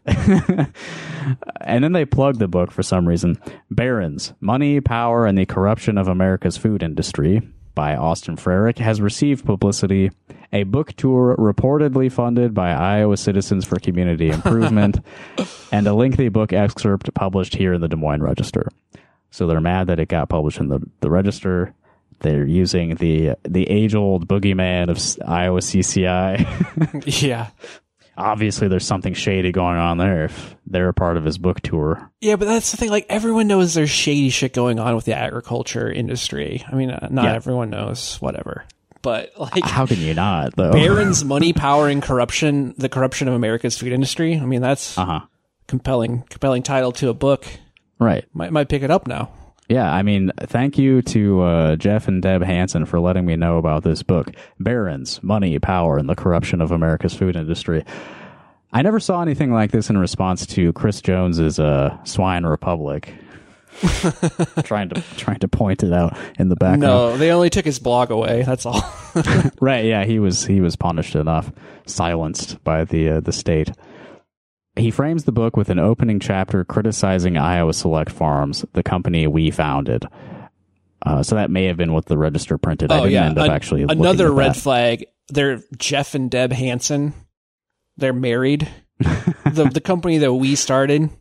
And then they plug the book for some reason. Barron's, Money, Power, and the Corruption of America's Food Industry by Austin Frerick has received publicity. A book tour reportedly funded by Iowa Citizens for Community Improvement, and a lengthy book excerpt published here in the Des Moines Register. So they're mad that it got published in the, the Register. They're using the the age-old boogeyman of Iowa C C I. Yeah. Obviously, there's something shady going on there if they're a part of his book tour. Yeah, but that's the thing. Like, everyone knows there's shady shit going on with the agriculture industry. I mean, not yeah. everyone knows, whatever. But, like... How can you not, though? Barron's Money, Power, and Corruption, the Corruption of America's Food Industry. I mean, that's uh-huh. compelling compelling title to a book. Right. Might, might pick it up now. Yeah, I mean, thank you to uh, Jeff and Deb Hansen for letting me know about this book. Barron's, Money, Power, and the Corruption of America's Food Industry. I never saw anything like this in response to Chris Jones's uh, Swine Republic. trying to trying to point it out in the background. No, they only took his blog away. That's all. Right? Yeah, he was he was punished enough, silenced by the uh, the state. He frames the book with an opening chapter criticizing Iowa Select Farms, the company we founded. Uh, so that may have been what the Register printed. Oh, I didn't yeah. end up An- actually. Another red that. flag. They're Jeff and Deb Hansen. They're married. the the company that we started,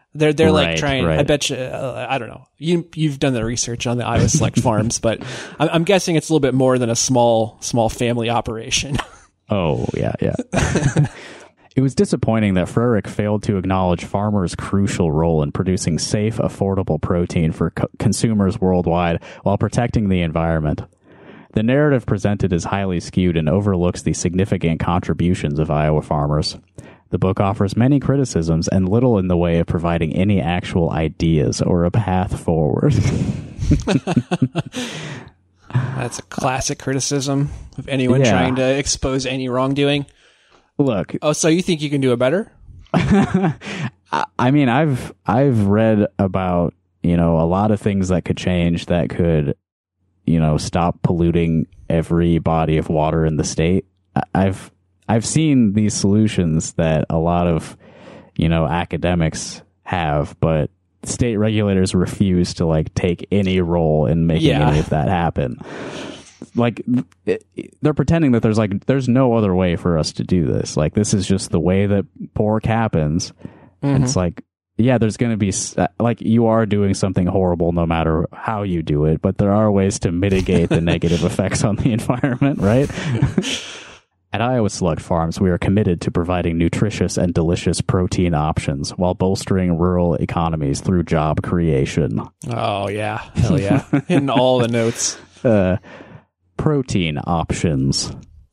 They're they're like Right, trying. right. I bet you. Uh, I don't know. You you've done the research on the Iowa Select Farms, but I'm, I'm guessing it's a little bit more than a small small family operation. Oh, yeah, yeah. It was disappointing that Frerick failed to acknowledge farmers' crucial role in producing safe, affordable protein for co- consumers worldwide while protecting the environment. The narrative presented is highly skewed and overlooks the significant contributions of Iowa farmers. The book offers many criticisms and little in the way of providing any actual ideas or a path forward. That's a classic criticism of anyone Yeah. trying to expose any wrongdoing. Look, Oh, so you think you can do it better? I I mean, I've I've read about, you know, a lot of things that could change that could, you know, stop polluting every body of water in the state. I- I've I've seen these solutions that a lot of, you know, academics have, but state regulators refuse to like take any role in making Yeah. any of that happen. Like it, they're pretending that there's like there's no other way for us to do this. Like this is just the way that pork happens. And it's like, yeah, there's going to be s- like you are doing something horrible no matter how you do it, but there are ways to mitigate the negative effects on the environment, right? At Iowa Select Farms, we are committed to providing nutritious and delicious protein options while bolstering rural economies through job creation. Oh yeah, hell yeah! Hitting all the notes. Uh, protein options.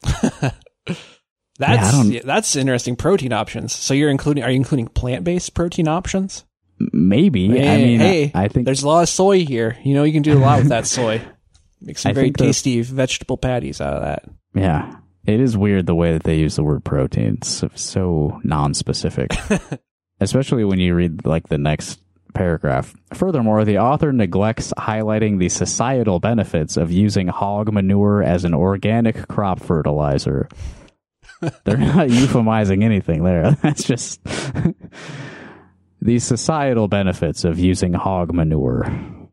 That's Yeah, I don't- yeah, that's interesting. Protein options. So you're including? Are you including plant-based protein options? Maybe. Hey, I mean, hey, I think there's a lot of soy here. You know, you can do a lot with that soy. Make some I very think the- tasty vegetable patties out of that. yeah, it is weird the way that they use the word protein. It's so, so non-specific, especially when you read like the next paragraph. Furthermore, the author neglects highlighting the societal benefits of using hog manure as an organic crop fertilizer. They're not euphemizing anything there. That's just the societal benefits of using hog manure.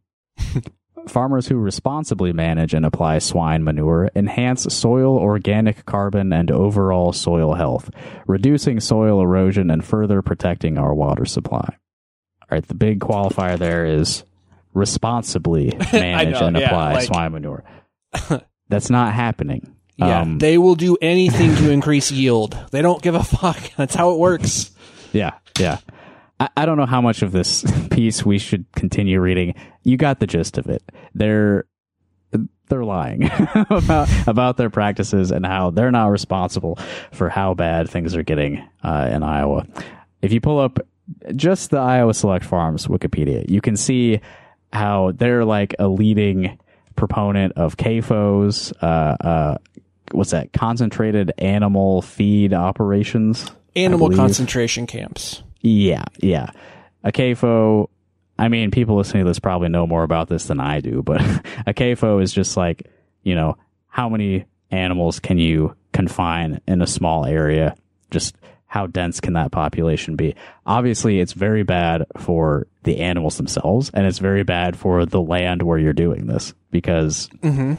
Farmers who responsibly manage and apply swine manure enhance soil organic carbon and overall soil health, reducing soil erosion and further protecting our water supply. All right, the big qualifier there is responsibly manage know, and yeah, apply like- swine manure. That's not happening. Yeah, Um, they will do anything to increase yield. They don't give a fuck. That's how it works. Yeah, yeah. I, I don't know how much of this piece we should continue reading. You got the gist of it. They're they're lying about about their practices and how they're not responsible for how bad things are getting uh, in Iowa. If you pull up just the Iowa Select Farms Wikipedia, you can see how they're like a leading proponent of C A F Os. Uh, uh, what's that? Concentrated animal feed operations. Animal believe. concentration camps. Yeah, yeah. A C A F O, I mean, people listening to this probably know more about this than I do, but a C A F O is just like, you know, how many animals can you confine in a small area? Just how dense can that population be? Obviously, it's very bad for the animals themselves, and it's very bad for the land where you're doing this, because Mm-hmm.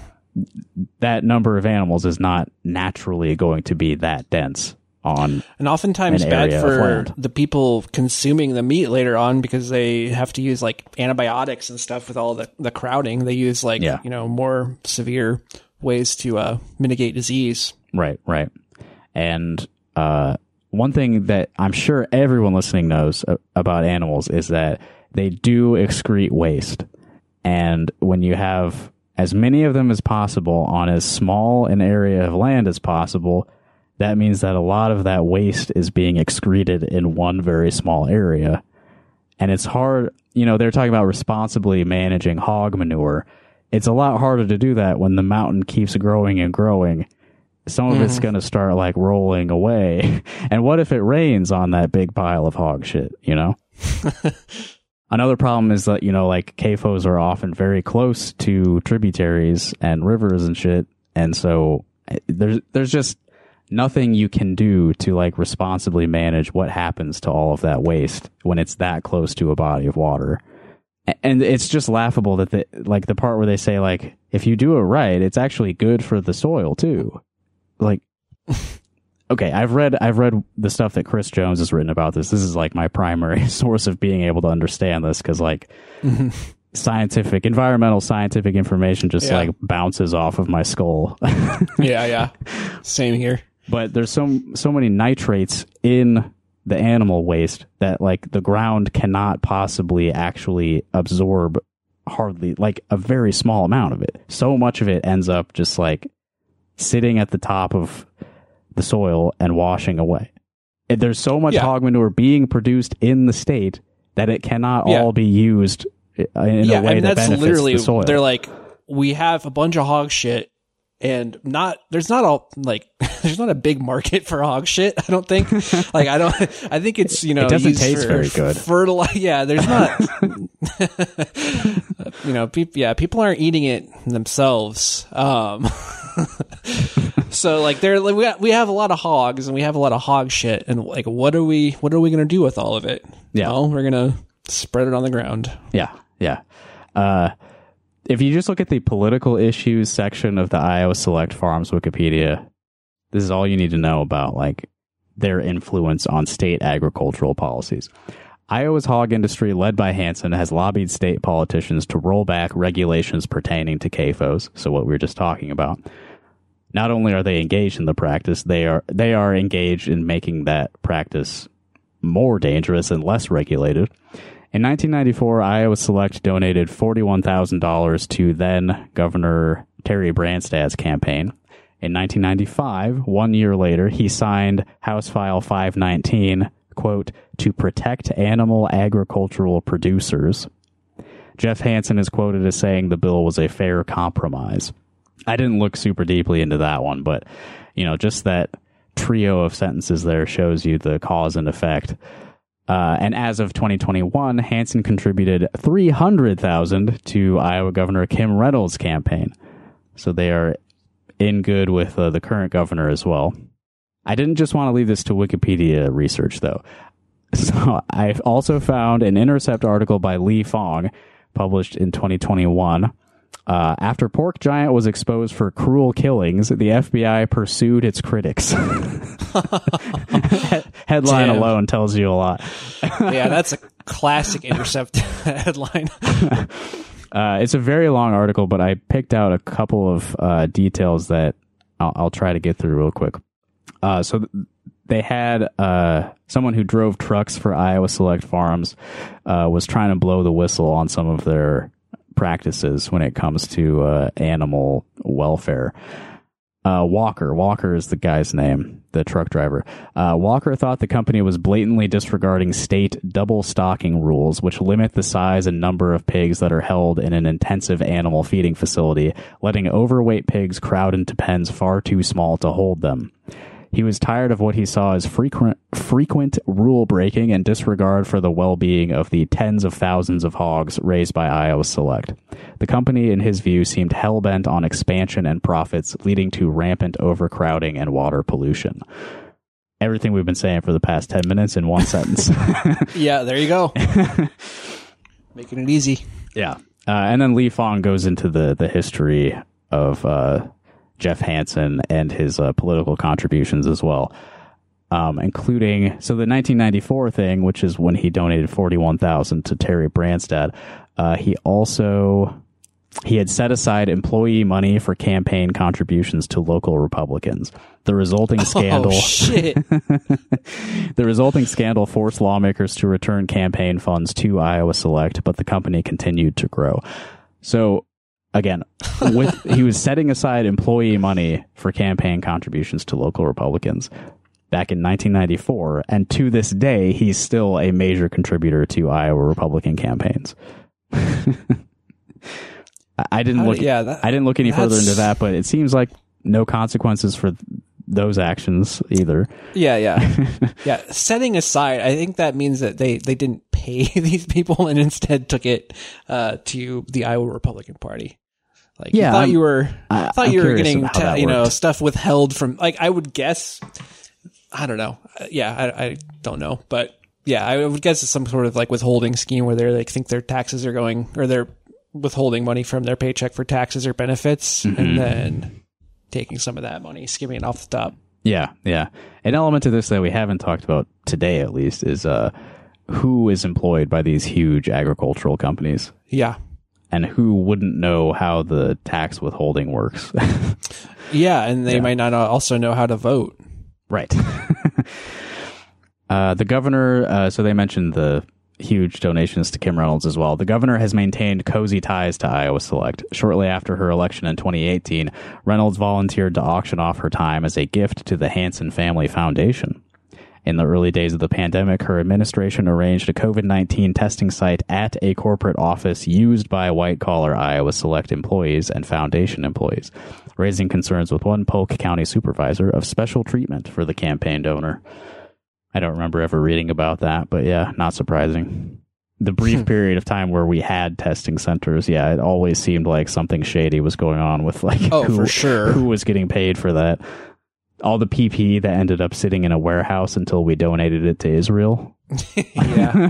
that number of animals is not naturally going to be that dense on And oftentimes an bad area of for land. the people consuming the meat later on, because they have to use like antibiotics and stuff with all the, the crowding. They use like, Yeah. you know, more severe ways to uh, mitigate disease. Right, right. And uh, one thing that I'm sure everyone listening knows a- about animals is that they do excrete waste. And when you have as many of them as possible on as small an area of land as possible, that means that a lot of that waste is being excreted in one very small area. And it's hard, you know, they're talking about responsibly managing hog manure. It's a lot harder to do that when the mountain keeps growing and growing. Some of it's going to start like rolling away. And what if it rains on that big pile of hog shit, you know? Another problem is that, you know, like C A F Os are often very close to tributaries and rivers and shit. And so eh, there's, there's just nothing you can do to like responsibly manage what happens to all of that waste when it's that close to a body of water. A- And it's just laughable that the, like the part where they say like, if you do it right, it's actually good for the soil too. Like, okay, I've read I've read the stuff that Chris Jones has written about this. This is like my primary source of being able to understand this because like mm-hmm. scientific, environmental scientific information just yeah. like bounces off of my skull. yeah, yeah. Same here. But there's so so many nitrates in the animal waste that like the ground cannot possibly actually absorb hardly like a very small amount of it. So much of it ends up just like sitting at the top of the soil and washing away. And there's so much yeah. hog manure being produced in the state that it cannot yeah. all be used in yeah, a way I mean, that that's benefits literally, the soil. They're like, we have a bunch of hog shit. And not there's not a like there's not a big market for hog shit. I don't think. Like I don't. I think it's you know it doesn't used taste for very good. Fertilizer. Yeah, there's not. you know, people. Yeah, people aren't eating it themselves. Um, so like there like, we got, we have a lot of hogs and we have a lot of hog shit. And like, what are we what are we gonna do with all of it? Yeah, well, we're gonna spread it on the ground. Yeah, yeah. Uh, If you just look at the political issues section of the Iowa Select Farms Wikipedia, this is all you need to know about like their influence on state agricultural policies. Iowa's hog industry, led by Hansen, has lobbied state politicians to roll back regulations pertaining to C A F Os, so what we were just talking about. Not only are they engaged in the practice, they are they are engaged in making that practice more dangerous and less regulated. In nineteen ninety-four, Iowa Select donated forty-one thousand dollars to then Governor Terry Branstad's campaign. In nineteen ninety-five, one year later, he signed House File five nineteen, quote, to protect animal agricultural producers. Jeff Hansen is quoted as saying the bill was a fair compromise. I didn't look super deeply into that one, but, you know, just that trio of sentences there shows you the cause and effect. Uh, and as of twenty twenty-one, Hansen contributed three hundred thousand dollars to Iowa Governor Kim Reynolds' campaign. So they are in good with uh, the current governor as well. I didn't just want to leave this to Wikipedia research, though. So I've also found an Intercept article by Lee Fong, published in twenty twenty-one. Uh, after Pork Giant was exposed for cruel killings, the F B I pursued its critics. Headline Damn. alone tells you a lot. Yeah, that's a classic Intercept headline. uh, it's a very long article, but I picked out a couple of uh, details that I'll, I'll try to get through real quick. Uh, so th- they had uh, someone who drove trucks for Iowa Select Farms uh, was trying to blow the whistle on some of their practices when it comes to uh, animal welfare. Uh, Walker. Walker is the guy's name, the truck driver. Uh, Walker thought the company was blatantly disregarding state double stocking rules, which limit the size and number of pigs that are held in an intensive animal feeding facility, letting overweight pigs crowd into pens far too small to hold them. He was tired of what he saw as frequent frequent rule breaking and disregard for the well-being of the tens of thousands of hogs raised by Iowa Select. The company, in his view, seemed hell-bent on expansion and profits, leading to rampant overcrowding and water pollution. Everything we've been saying for the past ten minutes in one sentence. Yeah, there you go. Making it easy. Yeah. Uh, and then Lee Fong goes into the, the history of uh, Jeff Hansen and his uh, political contributions as well, um, including, so the nineteen ninety-four thing, which is when he donated forty-one thousand dollars to Terry Branstad. Uh, he also, he had set aside employee money for campaign contributions to local Republicans. The resulting scandal, oh, shit. the resulting scandal forced lawmakers to return campaign funds to Iowa Select, but the company continued to grow. So, Again, with he was setting aside employee money for campaign contributions to local Republicans back in nineteen ninety-four, and to this day, he's still a major contributor to Iowa Republican campaigns. I didn't look. Uh, yeah, that, I didn't look any further into that, but it seems like no consequences for those actions either. Yeah, yeah, yeah. Setting aside, I think that means that they they didn't pay these people and instead took it uh, to the Iowa Republican Party. Like, yeah, you thought I'm, you were, I, thought I'm you were getting, te- you know, stuff withheld from. Like, I would guess. I don't know. Yeah, I, I don't know, but yeah, I would guess it's some sort of like withholding scheme where they like think their taxes are going, or they're withholding money from their paycheck for taxes or benefits, mm-hmm. and then taking some of that money, skimming it off the top. Yeah, yeah. An element of this that we haven't talked about today, at least, is uh, who is employed by these huge agricultural companies. Yeah. And who wouldn't know how the tax withholding works. Yeah, and they Yeah. might not also know how to vote. Right. uh, the governor, uh, so they mentioned the huge donations to Kim Reynolds as well. The governor has maintained cozy ties to Iowa Select. Shortly after her election in twenty eighteen, Reynolds volunteered to auction off her time as a gift to the Hanson Family Foundation. In the early days of the pandemic, her administration arranged a COVID nineteen testing site at a corporate office used by white-collar Iowa Select employees and foundation employees, raising concerns with one Polk County supervisor of special treatment for the campaign donor. I don't remember ever reading about that, but yeah, not surprising. The brief period of time where we had testing centers, yeah, it always seemed like something shady was going on with like Oh, who, for sure. who was getting paid for that. All the P P E that ended up sitting in a warehouse until we donated it to Israel. Yeah.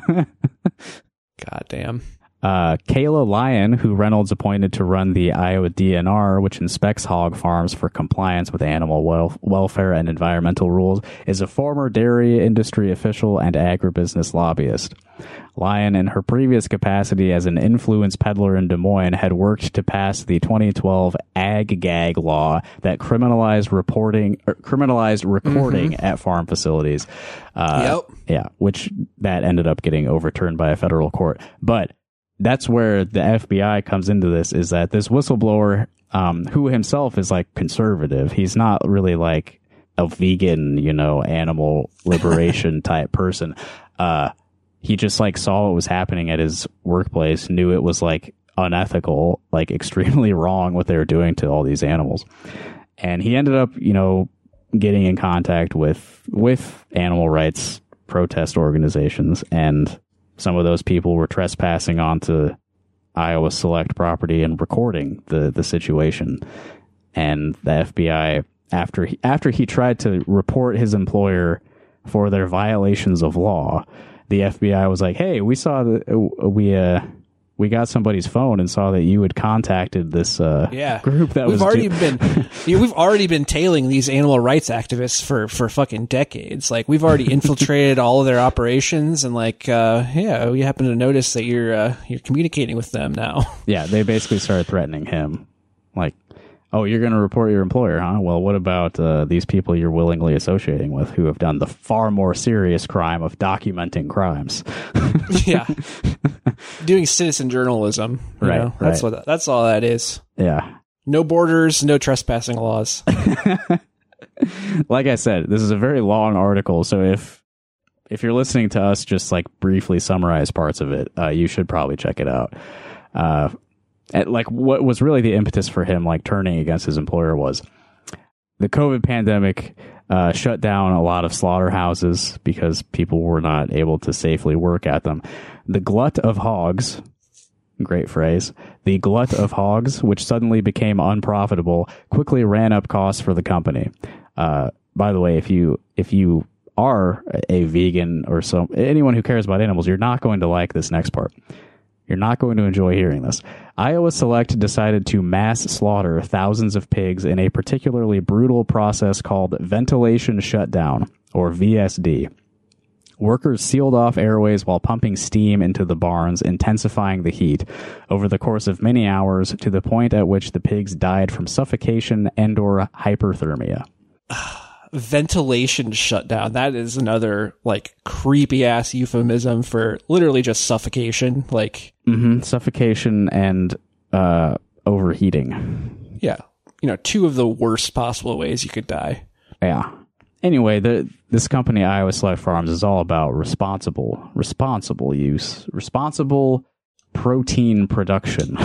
God damn. Uh, Kayla Lyon, who Reynolds appointed to run the Iowa D N R, which inspects hog farms for compliance with animal wel- welfare and environmental rules, is a former dairy industry official and agribusiness lobbyist. Lyon, in her previous capacity as an influence peddler in Des Moines, had worked to pass the twenty twelve Ag Gag law that criminalized reporting, er, criminalized recording mm-hmm. at farm facilities. Uh, yep. Yeah, which that ended up getting overturned by a federal court. But that's where the F B I comes into this, is that this whistleblower, um, who himself is like conservative, he's not really like a vegan, you know, animal liberation type person. Uh, he just like saw what was happening at his workplace, knew it was like unethical, like extremely wrong what they were doing to all these animals. And he ended up, you know, getting in contact with, with animal rights protest organizations, and some of those people were trespassing onto Iowa Select property and recording the, the situation. And the F B I, after he, after he tried to report his employer for their violations of law, the F B I was like, "Hey, we saw that we uh we got somebody's phone and saw that you had contacted this uh yeah. group that we've was already do- been yeah, we've already been tailing these animal rights activists for for fucking decades. Like, we've already infiltrated all of their operations, and like uh yeah, we happen to notice that you're uh you're communicating with them now." Yeah, they basically started threatening him, like, "Oh, you're going to report your employer, huh? Well, what about uh, these people you're willingly associating with who have done the far more serious crime of documenting crimes?" Yeah. Doing citizen journalism. You Right, know? That's right. what that's all that is. Yeah. No borders, no trespassing laws. Like I said, this is a very long article, so if if you're listening to us just like briefly summarize parts of it, uh, you should probably check it out. Uh, and like what was really the impetus for him like turning against his employer was the COVID pandemic uh, shut down a lot of slaughterhouses because people were not able to safely work at them. The glut of hogs, great phrase, the glut of hogs, which suddenly became unprofitable, quickly ran up costs for the company. Uh, by the way, if you if you are a vegan or so, anyone who cares about animals, you're not going to like this next part. You're not going to enjoy hearing this. Iowa Select decided to mass slaughter thousands of pigs in a particularly brutal process called ventilation shutdown, or V S D. Workers sealed off airways while pumping steam into the barns, intensifying the heat over the course of many hours to the point at which the pigs died from suffocation and or hyperthermia. Ventilation shutdown. That is another like creepy ass euphemism for literally just suffocation. Like mm-hmm. Suffocation and uh, overheating. Yeah. You know, two of the worst possible ways you could die. Yeah. Anyway, the this company, Iowa Select Farms, is all about responsible, responsible use, responsible protein production.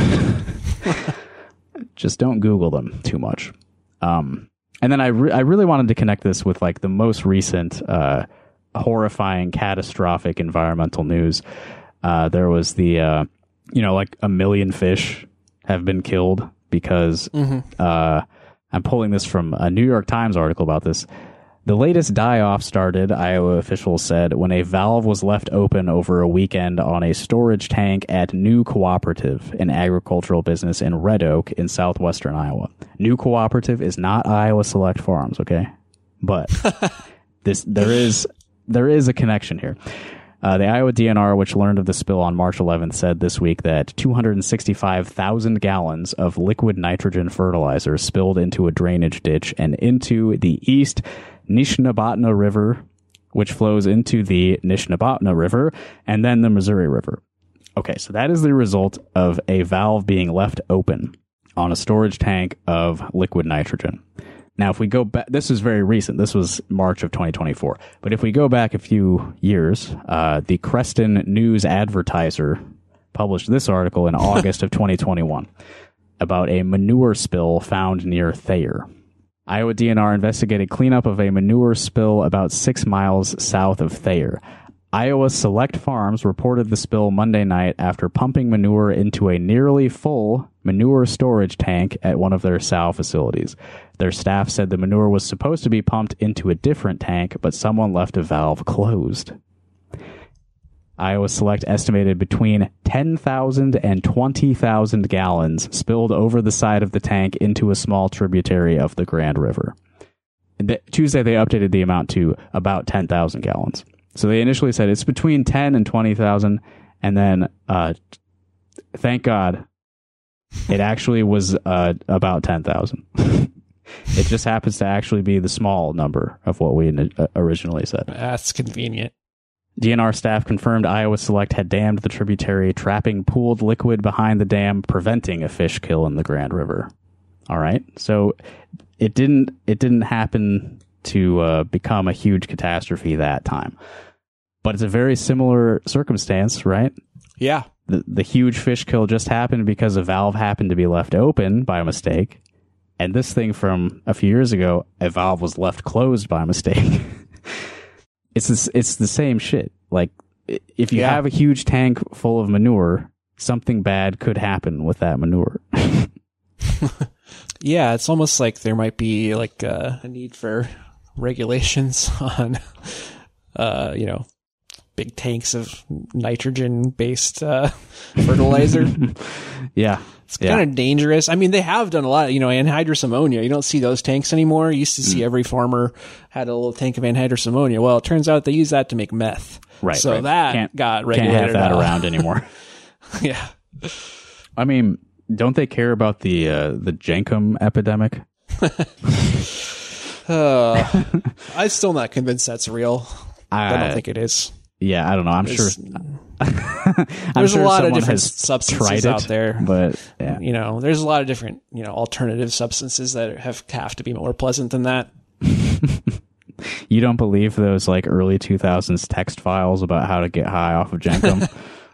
Just don't Google them too much. Um, and then I, re- I really wanted to connect this with like the most recent uh, horrifying, catastrophic environmental news. Uh, there was the, uh, you know, like a million fish have been killed because mm-hmm. uh, I'm pulling this from a New York Times article about this. The latest die-off started, Iowa officials said, when a valve was left open over a weekend on a storage tank at New Cooperative, an agricultural business in Red Oak in southwestern Iowa. New Cooperative is not Iowa Select Farms, okay? but this there is there is a connection here. Uh, the Iowa D N R, which learned of the spill on March eleventh, said this week that two hundred sixty-five thousand gallons of liquid nitrogen fertilizer spilled into a drainage ditch and into the East Nishnabotna River, which flows into the Nishnabotna River and then the Missouri River. Okay, so that is the result of a valve being left open on a storage tank of liquid nitrogen. Now, if we go back, this is very recent. This was March of twenty twenty-four. But if we go back a few years, uh, the Creston News Advertiser published this article in August of twenty twenty-one about a manure spill found near Thayer. Iowa D N R investigated cleanup of a manure spill about six miles south of Thayer. Iowa Select Farms reported the spill Monday night after pumping manure into a nearly full manure storage tank at one of their sow facilities. Their staff said the manure was supposed to be pumped into a different tank, but someone left a valve closed. Iowa Select estimated between ten thousand and twenty thousand gallons spilled over the side of the tank into a small tributary of the Grand River. The, Tuesday, they updated the amount to about ten thousand gallons. So they initially said it's between ten and twenty thousand, and then, uh, thank God, it actually was uh, about ten thousand. It just happens to actually be the small number of what we originally said. That's convenient. D N R staff confirmed Iowa Select had dammed the tributary, trapping pooled liquid behind the dam, preventing a fish kill in the Grand River. All right, so it didn't it didn't happen to uh, become a huge catastrophe that time. But it's a very similar circumstance, right? Yeah. The, the huge fish kill just happened because a valve happened to be left open by mistake. And this thing from a few years ago, a valve was left closed by mistake. It's this, it's the same shit. Like, if you yeah. have a huge tank full of manure, something bad could happen with that manure. Yeah, it's almost like there might be like uh, a need for regulations on, uh, you know, big tanks of nitrogen-based uh, fertilizer. Yeah. It's kind of yeah. dangerous. I mean, they have done a lot, you know, anhydrous ammonia. You don't see those tanks anymore. You used to see mm. every farmer had a little tank of anhydrous ammonia. Well, it turns out they use that to make meth. Right. So right. that can't, got regulated. Can't have that out. around anymore. Yeah. I mean, don't they care about the uh, the Jankum epidemic? uh, I'm still not convinced that's real. I, I don't think it is. Yeah, I don't know. I'm There's, sure. I'm there's sure a lot of different has substances it, out there, but yeah. you know, there's a lot of different, you know, alternative substances that have have to be more pleasant than that. You don't believe those like early two thousands text files about how to get high off of Jankum?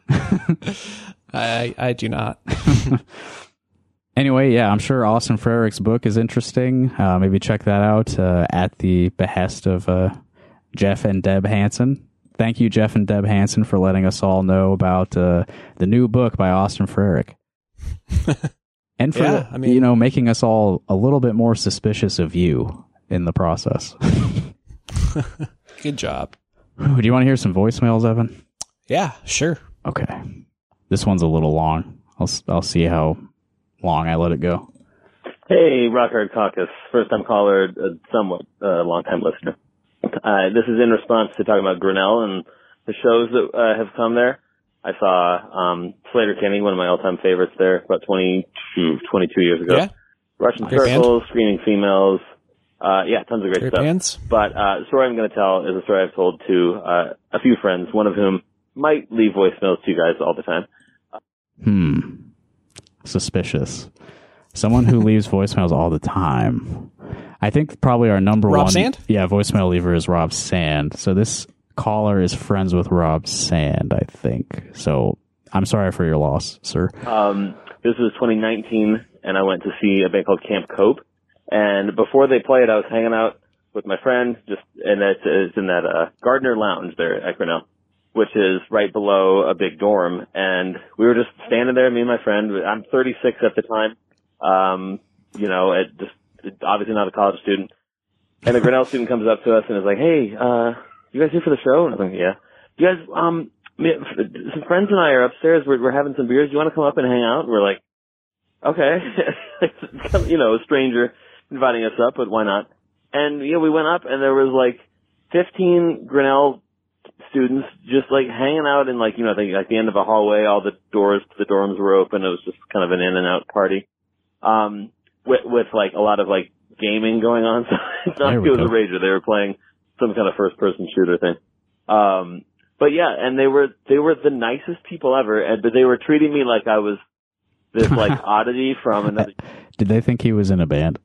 I I do not. Anyway, yeah, I'm sure Austin Frericks' book is interesting. Uh, maybe check that out uh, at the behest of uh, Jeff and Deb Hansen. Thank you, Jeff and Deb Hansen, for letting us all know about uh, the new book by Austin Frerick. And for, yeah, I mean, you know, making us all a little bit more suspicious of you in the process. Good job. Ooh, do you want to hear some voicemails, Evan? Yeah, sure. Okay. This one's a little long. I'll I'll see how long I let it go. Hey, Rock Hard Caucus. First time caller, uh, somewhat uh, long time listener. Uh, this is in response to talking about Grinnell and the shows that uh, have come there. I saw um, Slater Kenny, one of my all-time favorites there, about twenty, twenty-two years ago. Yeah. Russian Great Circles, band. Screening Females. Uh, yeah, tons of great, Great stuff. bands. But uh, the story I'm going to tell is a story I've told to uh, a few friends, one of whom might leave voicemails to you guys all the time. Hmm. Suspicious. Someone who leaves voicemails all the time. I think probably our number Rob one. Sand? Yeah, voicemail leaver is Rob Sand. So this caller is friends with Rob Sand, I think. So I'm sorry for your loss, sir. Um, this was twenty nineteen, and I went to see a band called Camp Cope. And before they played, I was hanging out with my friend, just and it's, it's in that uh, Gardner Lounge there at Grinnell, which is right below a big dorm. And we were just standing there, me and my friend. I'm thirty-six at the time. Um, you know, it just obviously not a college student. And the Grinnell student comes up to us and is like, "Hey, uh, you guys here for the show?" And I'm like, "Yeah." You guys, um, some friends and I are upstairs. We're, we're having some beers. You want to come up and hang out? And we're like, "Okay." You know, a stranger inviting us up, but why not? And, you know, we went up and there was like fifteen Grinnell students just like hanging out in like, you know, I think at the end of a hallway, all the doors to the dorms were open. It was just kind of an in and out party. Um, with, with like a lot of like gaming going on. So it's not like it was a rager. They were playing some kind of first person shooter thing. Um, but yeah, and they were, they were the nicest people ever. And, but they were treating me like I was this like oddity from another. Did they think he was in a band?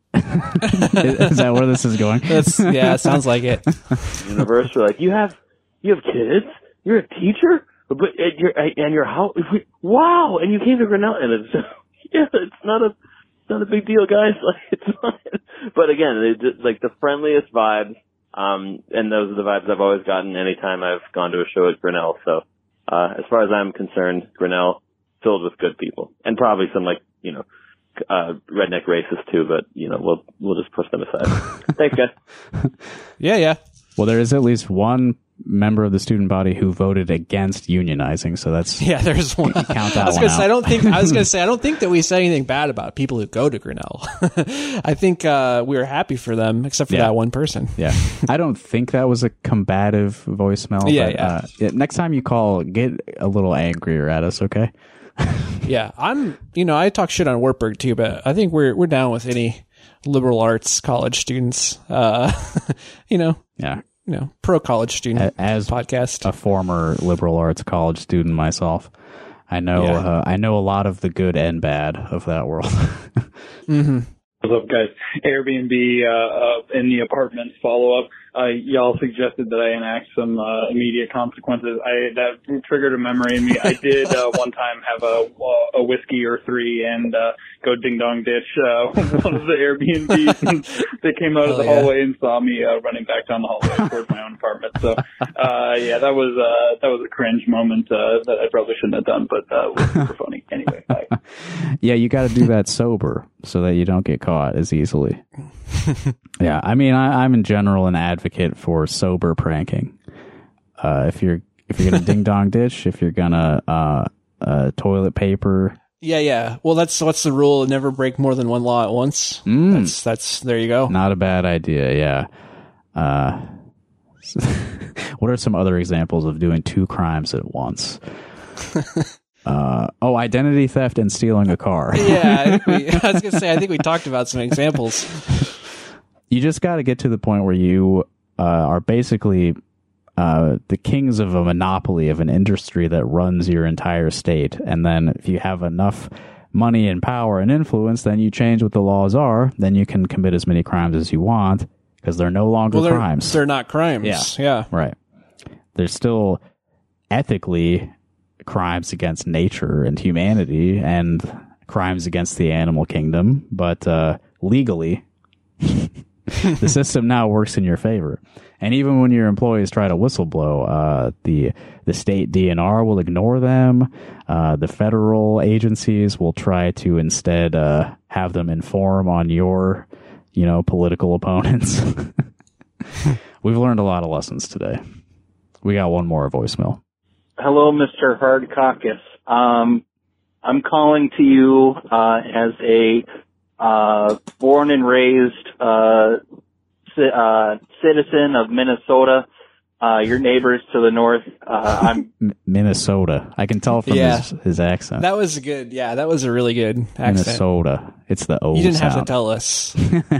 Is that where this is going? That's, yeah, it sounds like it. Universe were like, you have, you have kids? You're a teacher? But and you're, and you're how, wow, and you came to Grinnell, and it's, yeah, it's not a, it's not a big deal, guys. Like, it's fine. But again, they just, like, the friendliest vibes, um, and those are the vibes I've always gotten anytime I've gone to a show at Grinnell. So, uh, as far as I'm concerned, Grinnell, filled with good people. And probably some, like, you know, uh, redneck racists too, but, you know, we'll, we'll just push them aside. Thanks, guys. Yeah, yeah. Well, there is at least one member of the student body who voted against unionizing, so that's yeah. There's one. Count that I was one gonna out. say I don't think I was gonna say I don't think that we said anything bad about people who go to Grinnell. I think uh, we were happy for them, except for Yeah. that one person. Yeah, I don't think that was a combative voicemail. Yeah, but, yeah. Uh, yeah. Next time you call, get a little angrier at us, okay? Yeah, I'm. You know, I talk shit on Wartburg too, but I think we're we're down with any liberal arts college students. Uh, you know, Yeah. you know, pro college student As podcast. a former liberal arts college student myself, I know Yeah. uh, I know a lot of the good and bad of that world. Mm-hmm. What's up, guys? Airbnb uh, uh, in the apartments follow up. Uh, y'all suggested that I enact some uh, immediate consequences. I that triggered a memory in me. I did uh, one time have a a whiskey or three and uh, go ding dong ditch uh, one of the Airbnbs. And they came out of the Hell yeah. hallway and saw me uh, running back down the hallway towards my own apartment. So uh, yeah, that was uh, that was a cringe moment uh, that I probably shouldn't have done, but uh, it was super funny. Anyway, bye. Yeah, you got to do that sober so that you don't get caught as easily. Yeah, I mean, I, I'm in general an advocate for sober pranking. Uh, if you're if you're gonna ding dong ditch, if you're gonna uh, uh, toilet paper, Yeah, yeah. Well, that's what's the rule? Never break more than one law at once. Mm. That's that's there you go. not a bad idea. Yeah. Uh, what are some other examples of doing two crimes at once? Uh, oh, identity theft and stealing a car. Yeah, I, think we, I was gonna say I think we talked about some examples. You just got to get to the point where you uh, are basically uh, the kings of a monopoly of an industry that runs your entire state. And then if you have enough money and power and influence, then you change what the laws are. Then you can commit as many crimes as you want because they're no longer Well, they're, crimes. they're not crimes. Yeah. Yeah. Right. They're still ethically crimes against nature and humanity and crimes against the animal kingdom, but uh, legally, the system now works in your favor. And even when your employees try to whistleblow, uh, the the state D N R will ignore them. Uh, the federal agencies will try to instead uh, have them inform on your, you know, political opponents. We've learned a lot of lessons today. We got one more voicemail. Hello, Mister Hardcaucus. Um, I'm calling to you uh, as a uh, born and raised uh, ci- uh, citizen of Minnesota. Uh, your neighbors to the north. Uh, I'm M- Minnesota. I can tell from Yeah. his, his accent. That was good. Yeah, that was a really good accent. Minnesota. It's the O You didn't have to sound. tell us.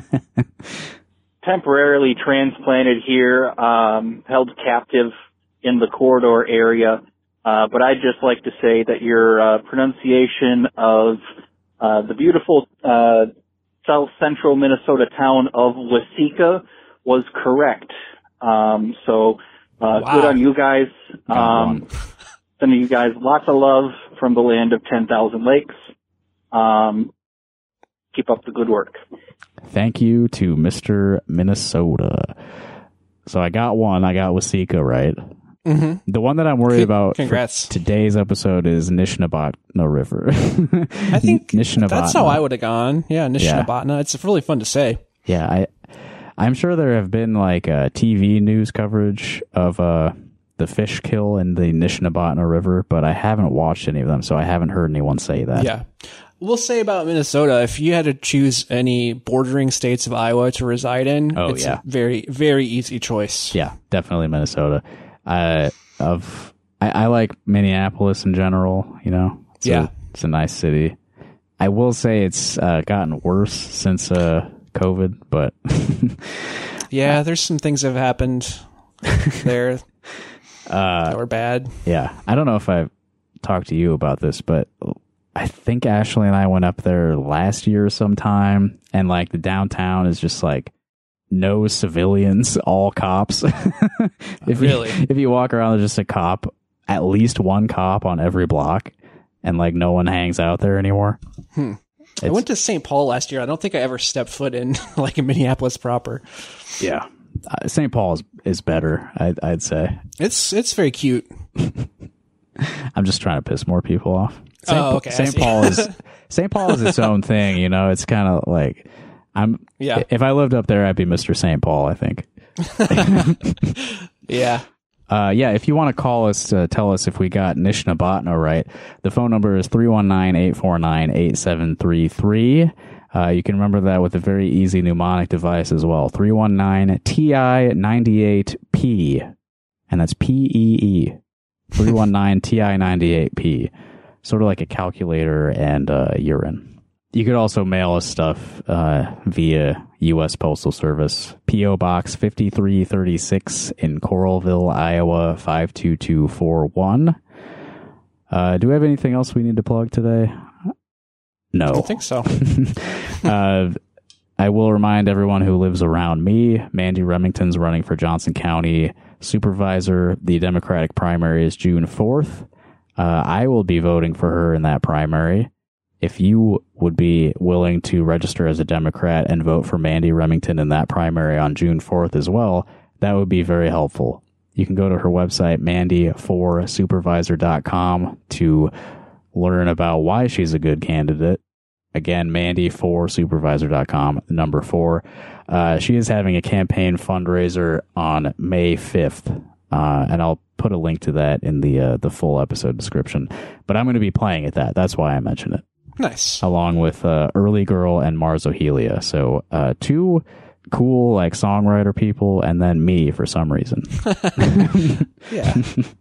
temporarily transplanted here, um, held captive in the corridor area. Uh, but I'd just like to say that your uh, pronunciation of uh, the beautiful uh, south central Minnesota town of Waseca was correct. Um, so uh, Wow. good on you guys. Got Um, sending you guys lots of love from the land of ten thousand lakes. Um, keep up the good work. Thank you to Mister Minnesota. So I got one. I got Waseca right. Mm-hmm. The one that I'm worried about for Congrats. today's episode is Nishnabotna River. I think Nishnabotna. that's how I would have gone. Yeah, Nishnabotna. It's really fun to say. Yeah, I, I'm sure there have been like uh, T V news coverage of uh, the fish kill in the Nishnabotna River, but I haven't watched any of them, so I haven't heard anyone say that. Yeah. we'll say about Minnesota, if you had to choose any bordering states of Iowa to reside in, Oh, it's yeah. a very, very easy choice. Yeah, definitely Minnesota. Uh, of I, I like Minneapolis in general. You know, it's Yeah. a, it's a nice city. I will say it's uh, gotten worse since uh, COVID, but Yeah, there's some things that have happened there uh, that were bad. yeah, I don't know if I've talked to you about this, but I think Ashley and I went up there last year sometime, and like the downtown is just like no civilians, all cops. if Really? you, if you walk around, there's just a cop, at least one cop on every block, and like no one hangs out there anymore. Hmm. I It's- went to Saint Paul last year. I don't think I ever stepped foot in like in Minneapolis proper. Yeah, uh, Saint Paul is, is better, I'd, I'd say. It's it's very cute. I'm just trying to piss more people off. Saint Oh, okay, I Saint see. Paul is Saint Paul is its own thing, you know. It's kind of like I'm. Yeah. If I lived up there, I'd be Mister Saint Paul, I think. Yeah. Uh, yeah, if you want to call us to tell us if we got Nishnabotna right, the phone number is three one nine, eight four nine, eight seven three three. Uh, you can remember that with a very easy mnemonic device as well. three one nine T I ninety-eight P. And that's P E E. three one nine T I ninety-eight P. Sort of like a calculator and uh, urine. You could also mail us stuff uh, via U S Postal Service. P O. Box fifty-three thirty-six in Coralville, Iowa, five two two four one. Uh, do we have anything else we need to plug today? No. I don't think so. uh, I will remind everyone who lives around me, Mandy Remington's running for Johnson County Supervisor. The Democratic primary is June fourth. Uh, I will be voting for her in that primary. If you would be willing to register as a Democrat and vote for Mandy Remington in that primary on June fourth as well, that would be very helpful. You can go to her website, mandy four supervisor dot com, to learn about why she's a good candidate. Again, mandy four supervisor dot com, number four. Uh, she is having a campaign fundraiser on May fifth, uh, and I'll put a link to that in the uh, the full episode description. But I'm going to be playing at that. That's why I mention it. Nice. Along with uh, Early Girl and Mars Ohelia. So uh, two cool like songwriter people, and then me for some reason. Yeah.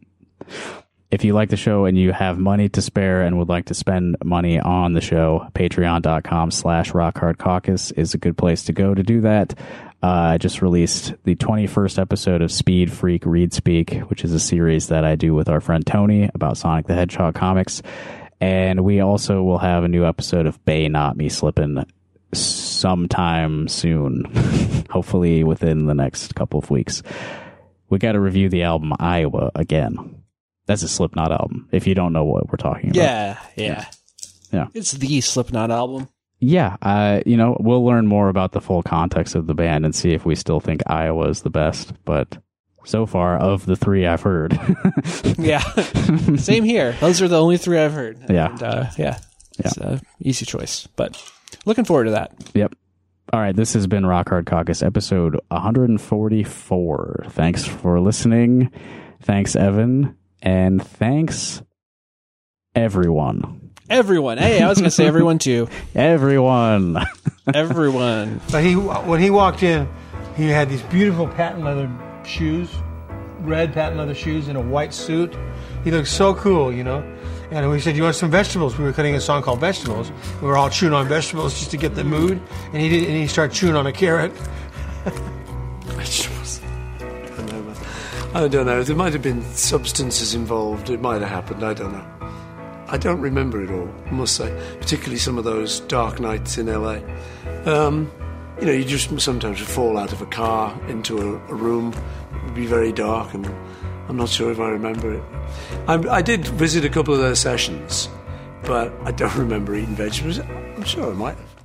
If you like the show and you have money to spare and would like to spend money on the show, patreon.com slash rockhardcaucus is a good place to go to do that. Uh, I just released the twenty-first episode of Speed Freak Read Speak, which is a series that I do with our friend Tony about Sonic the Hedgehog comics. And we also will have a new episode of Bay Not Me Slippin' sometime soon, hopefully within the next couple of weeks. We got to review the album Iowa again. That's a Slipknot album, if you don't know what we're talking about. Yeah. Yeah. Yeah. It's the Slipknot album. Yeah, uh, you know, we'll learn more about the full context of the band and see if we still think Iowa is the best. But so far, of the three I've heard. Yeah. Same here. Those are the only three I've heard. Yeah. And, uh, yeah. It's Yeah. an easy choice. But looking forward to that. Yep. All right, this has been Rock Hard Caucus, episode one forty-four. Thanks for listening. Thanks, Evan. And thanks, everyone. Everyone. Hey, I was going to say everyone too. Everyone. Everyone. But he, when he walked in, he had these beautiful patent leather shoes, red patent leather shoes, and a white suit. He looked so cool, you know. And we said, "You want some vegetables?" We were cutting a song called "Vegetables." We were all chewing on vegetables just to get the mood. And he did, and he started chewing on a carrot. Vegetables. I don't know. I don't know. There might have been substances involved. It might have happened. I don't know. I don't remember it all, I must say. Particularly some of those dark nights in L A. Um, you know, you just sometimes would fall out of a car into a, a room. It would be very dark, and I'm not sure if I remember it. I, I did visit a couple of their sessions, but I don't remember eating vegetables. I'm sure I might have.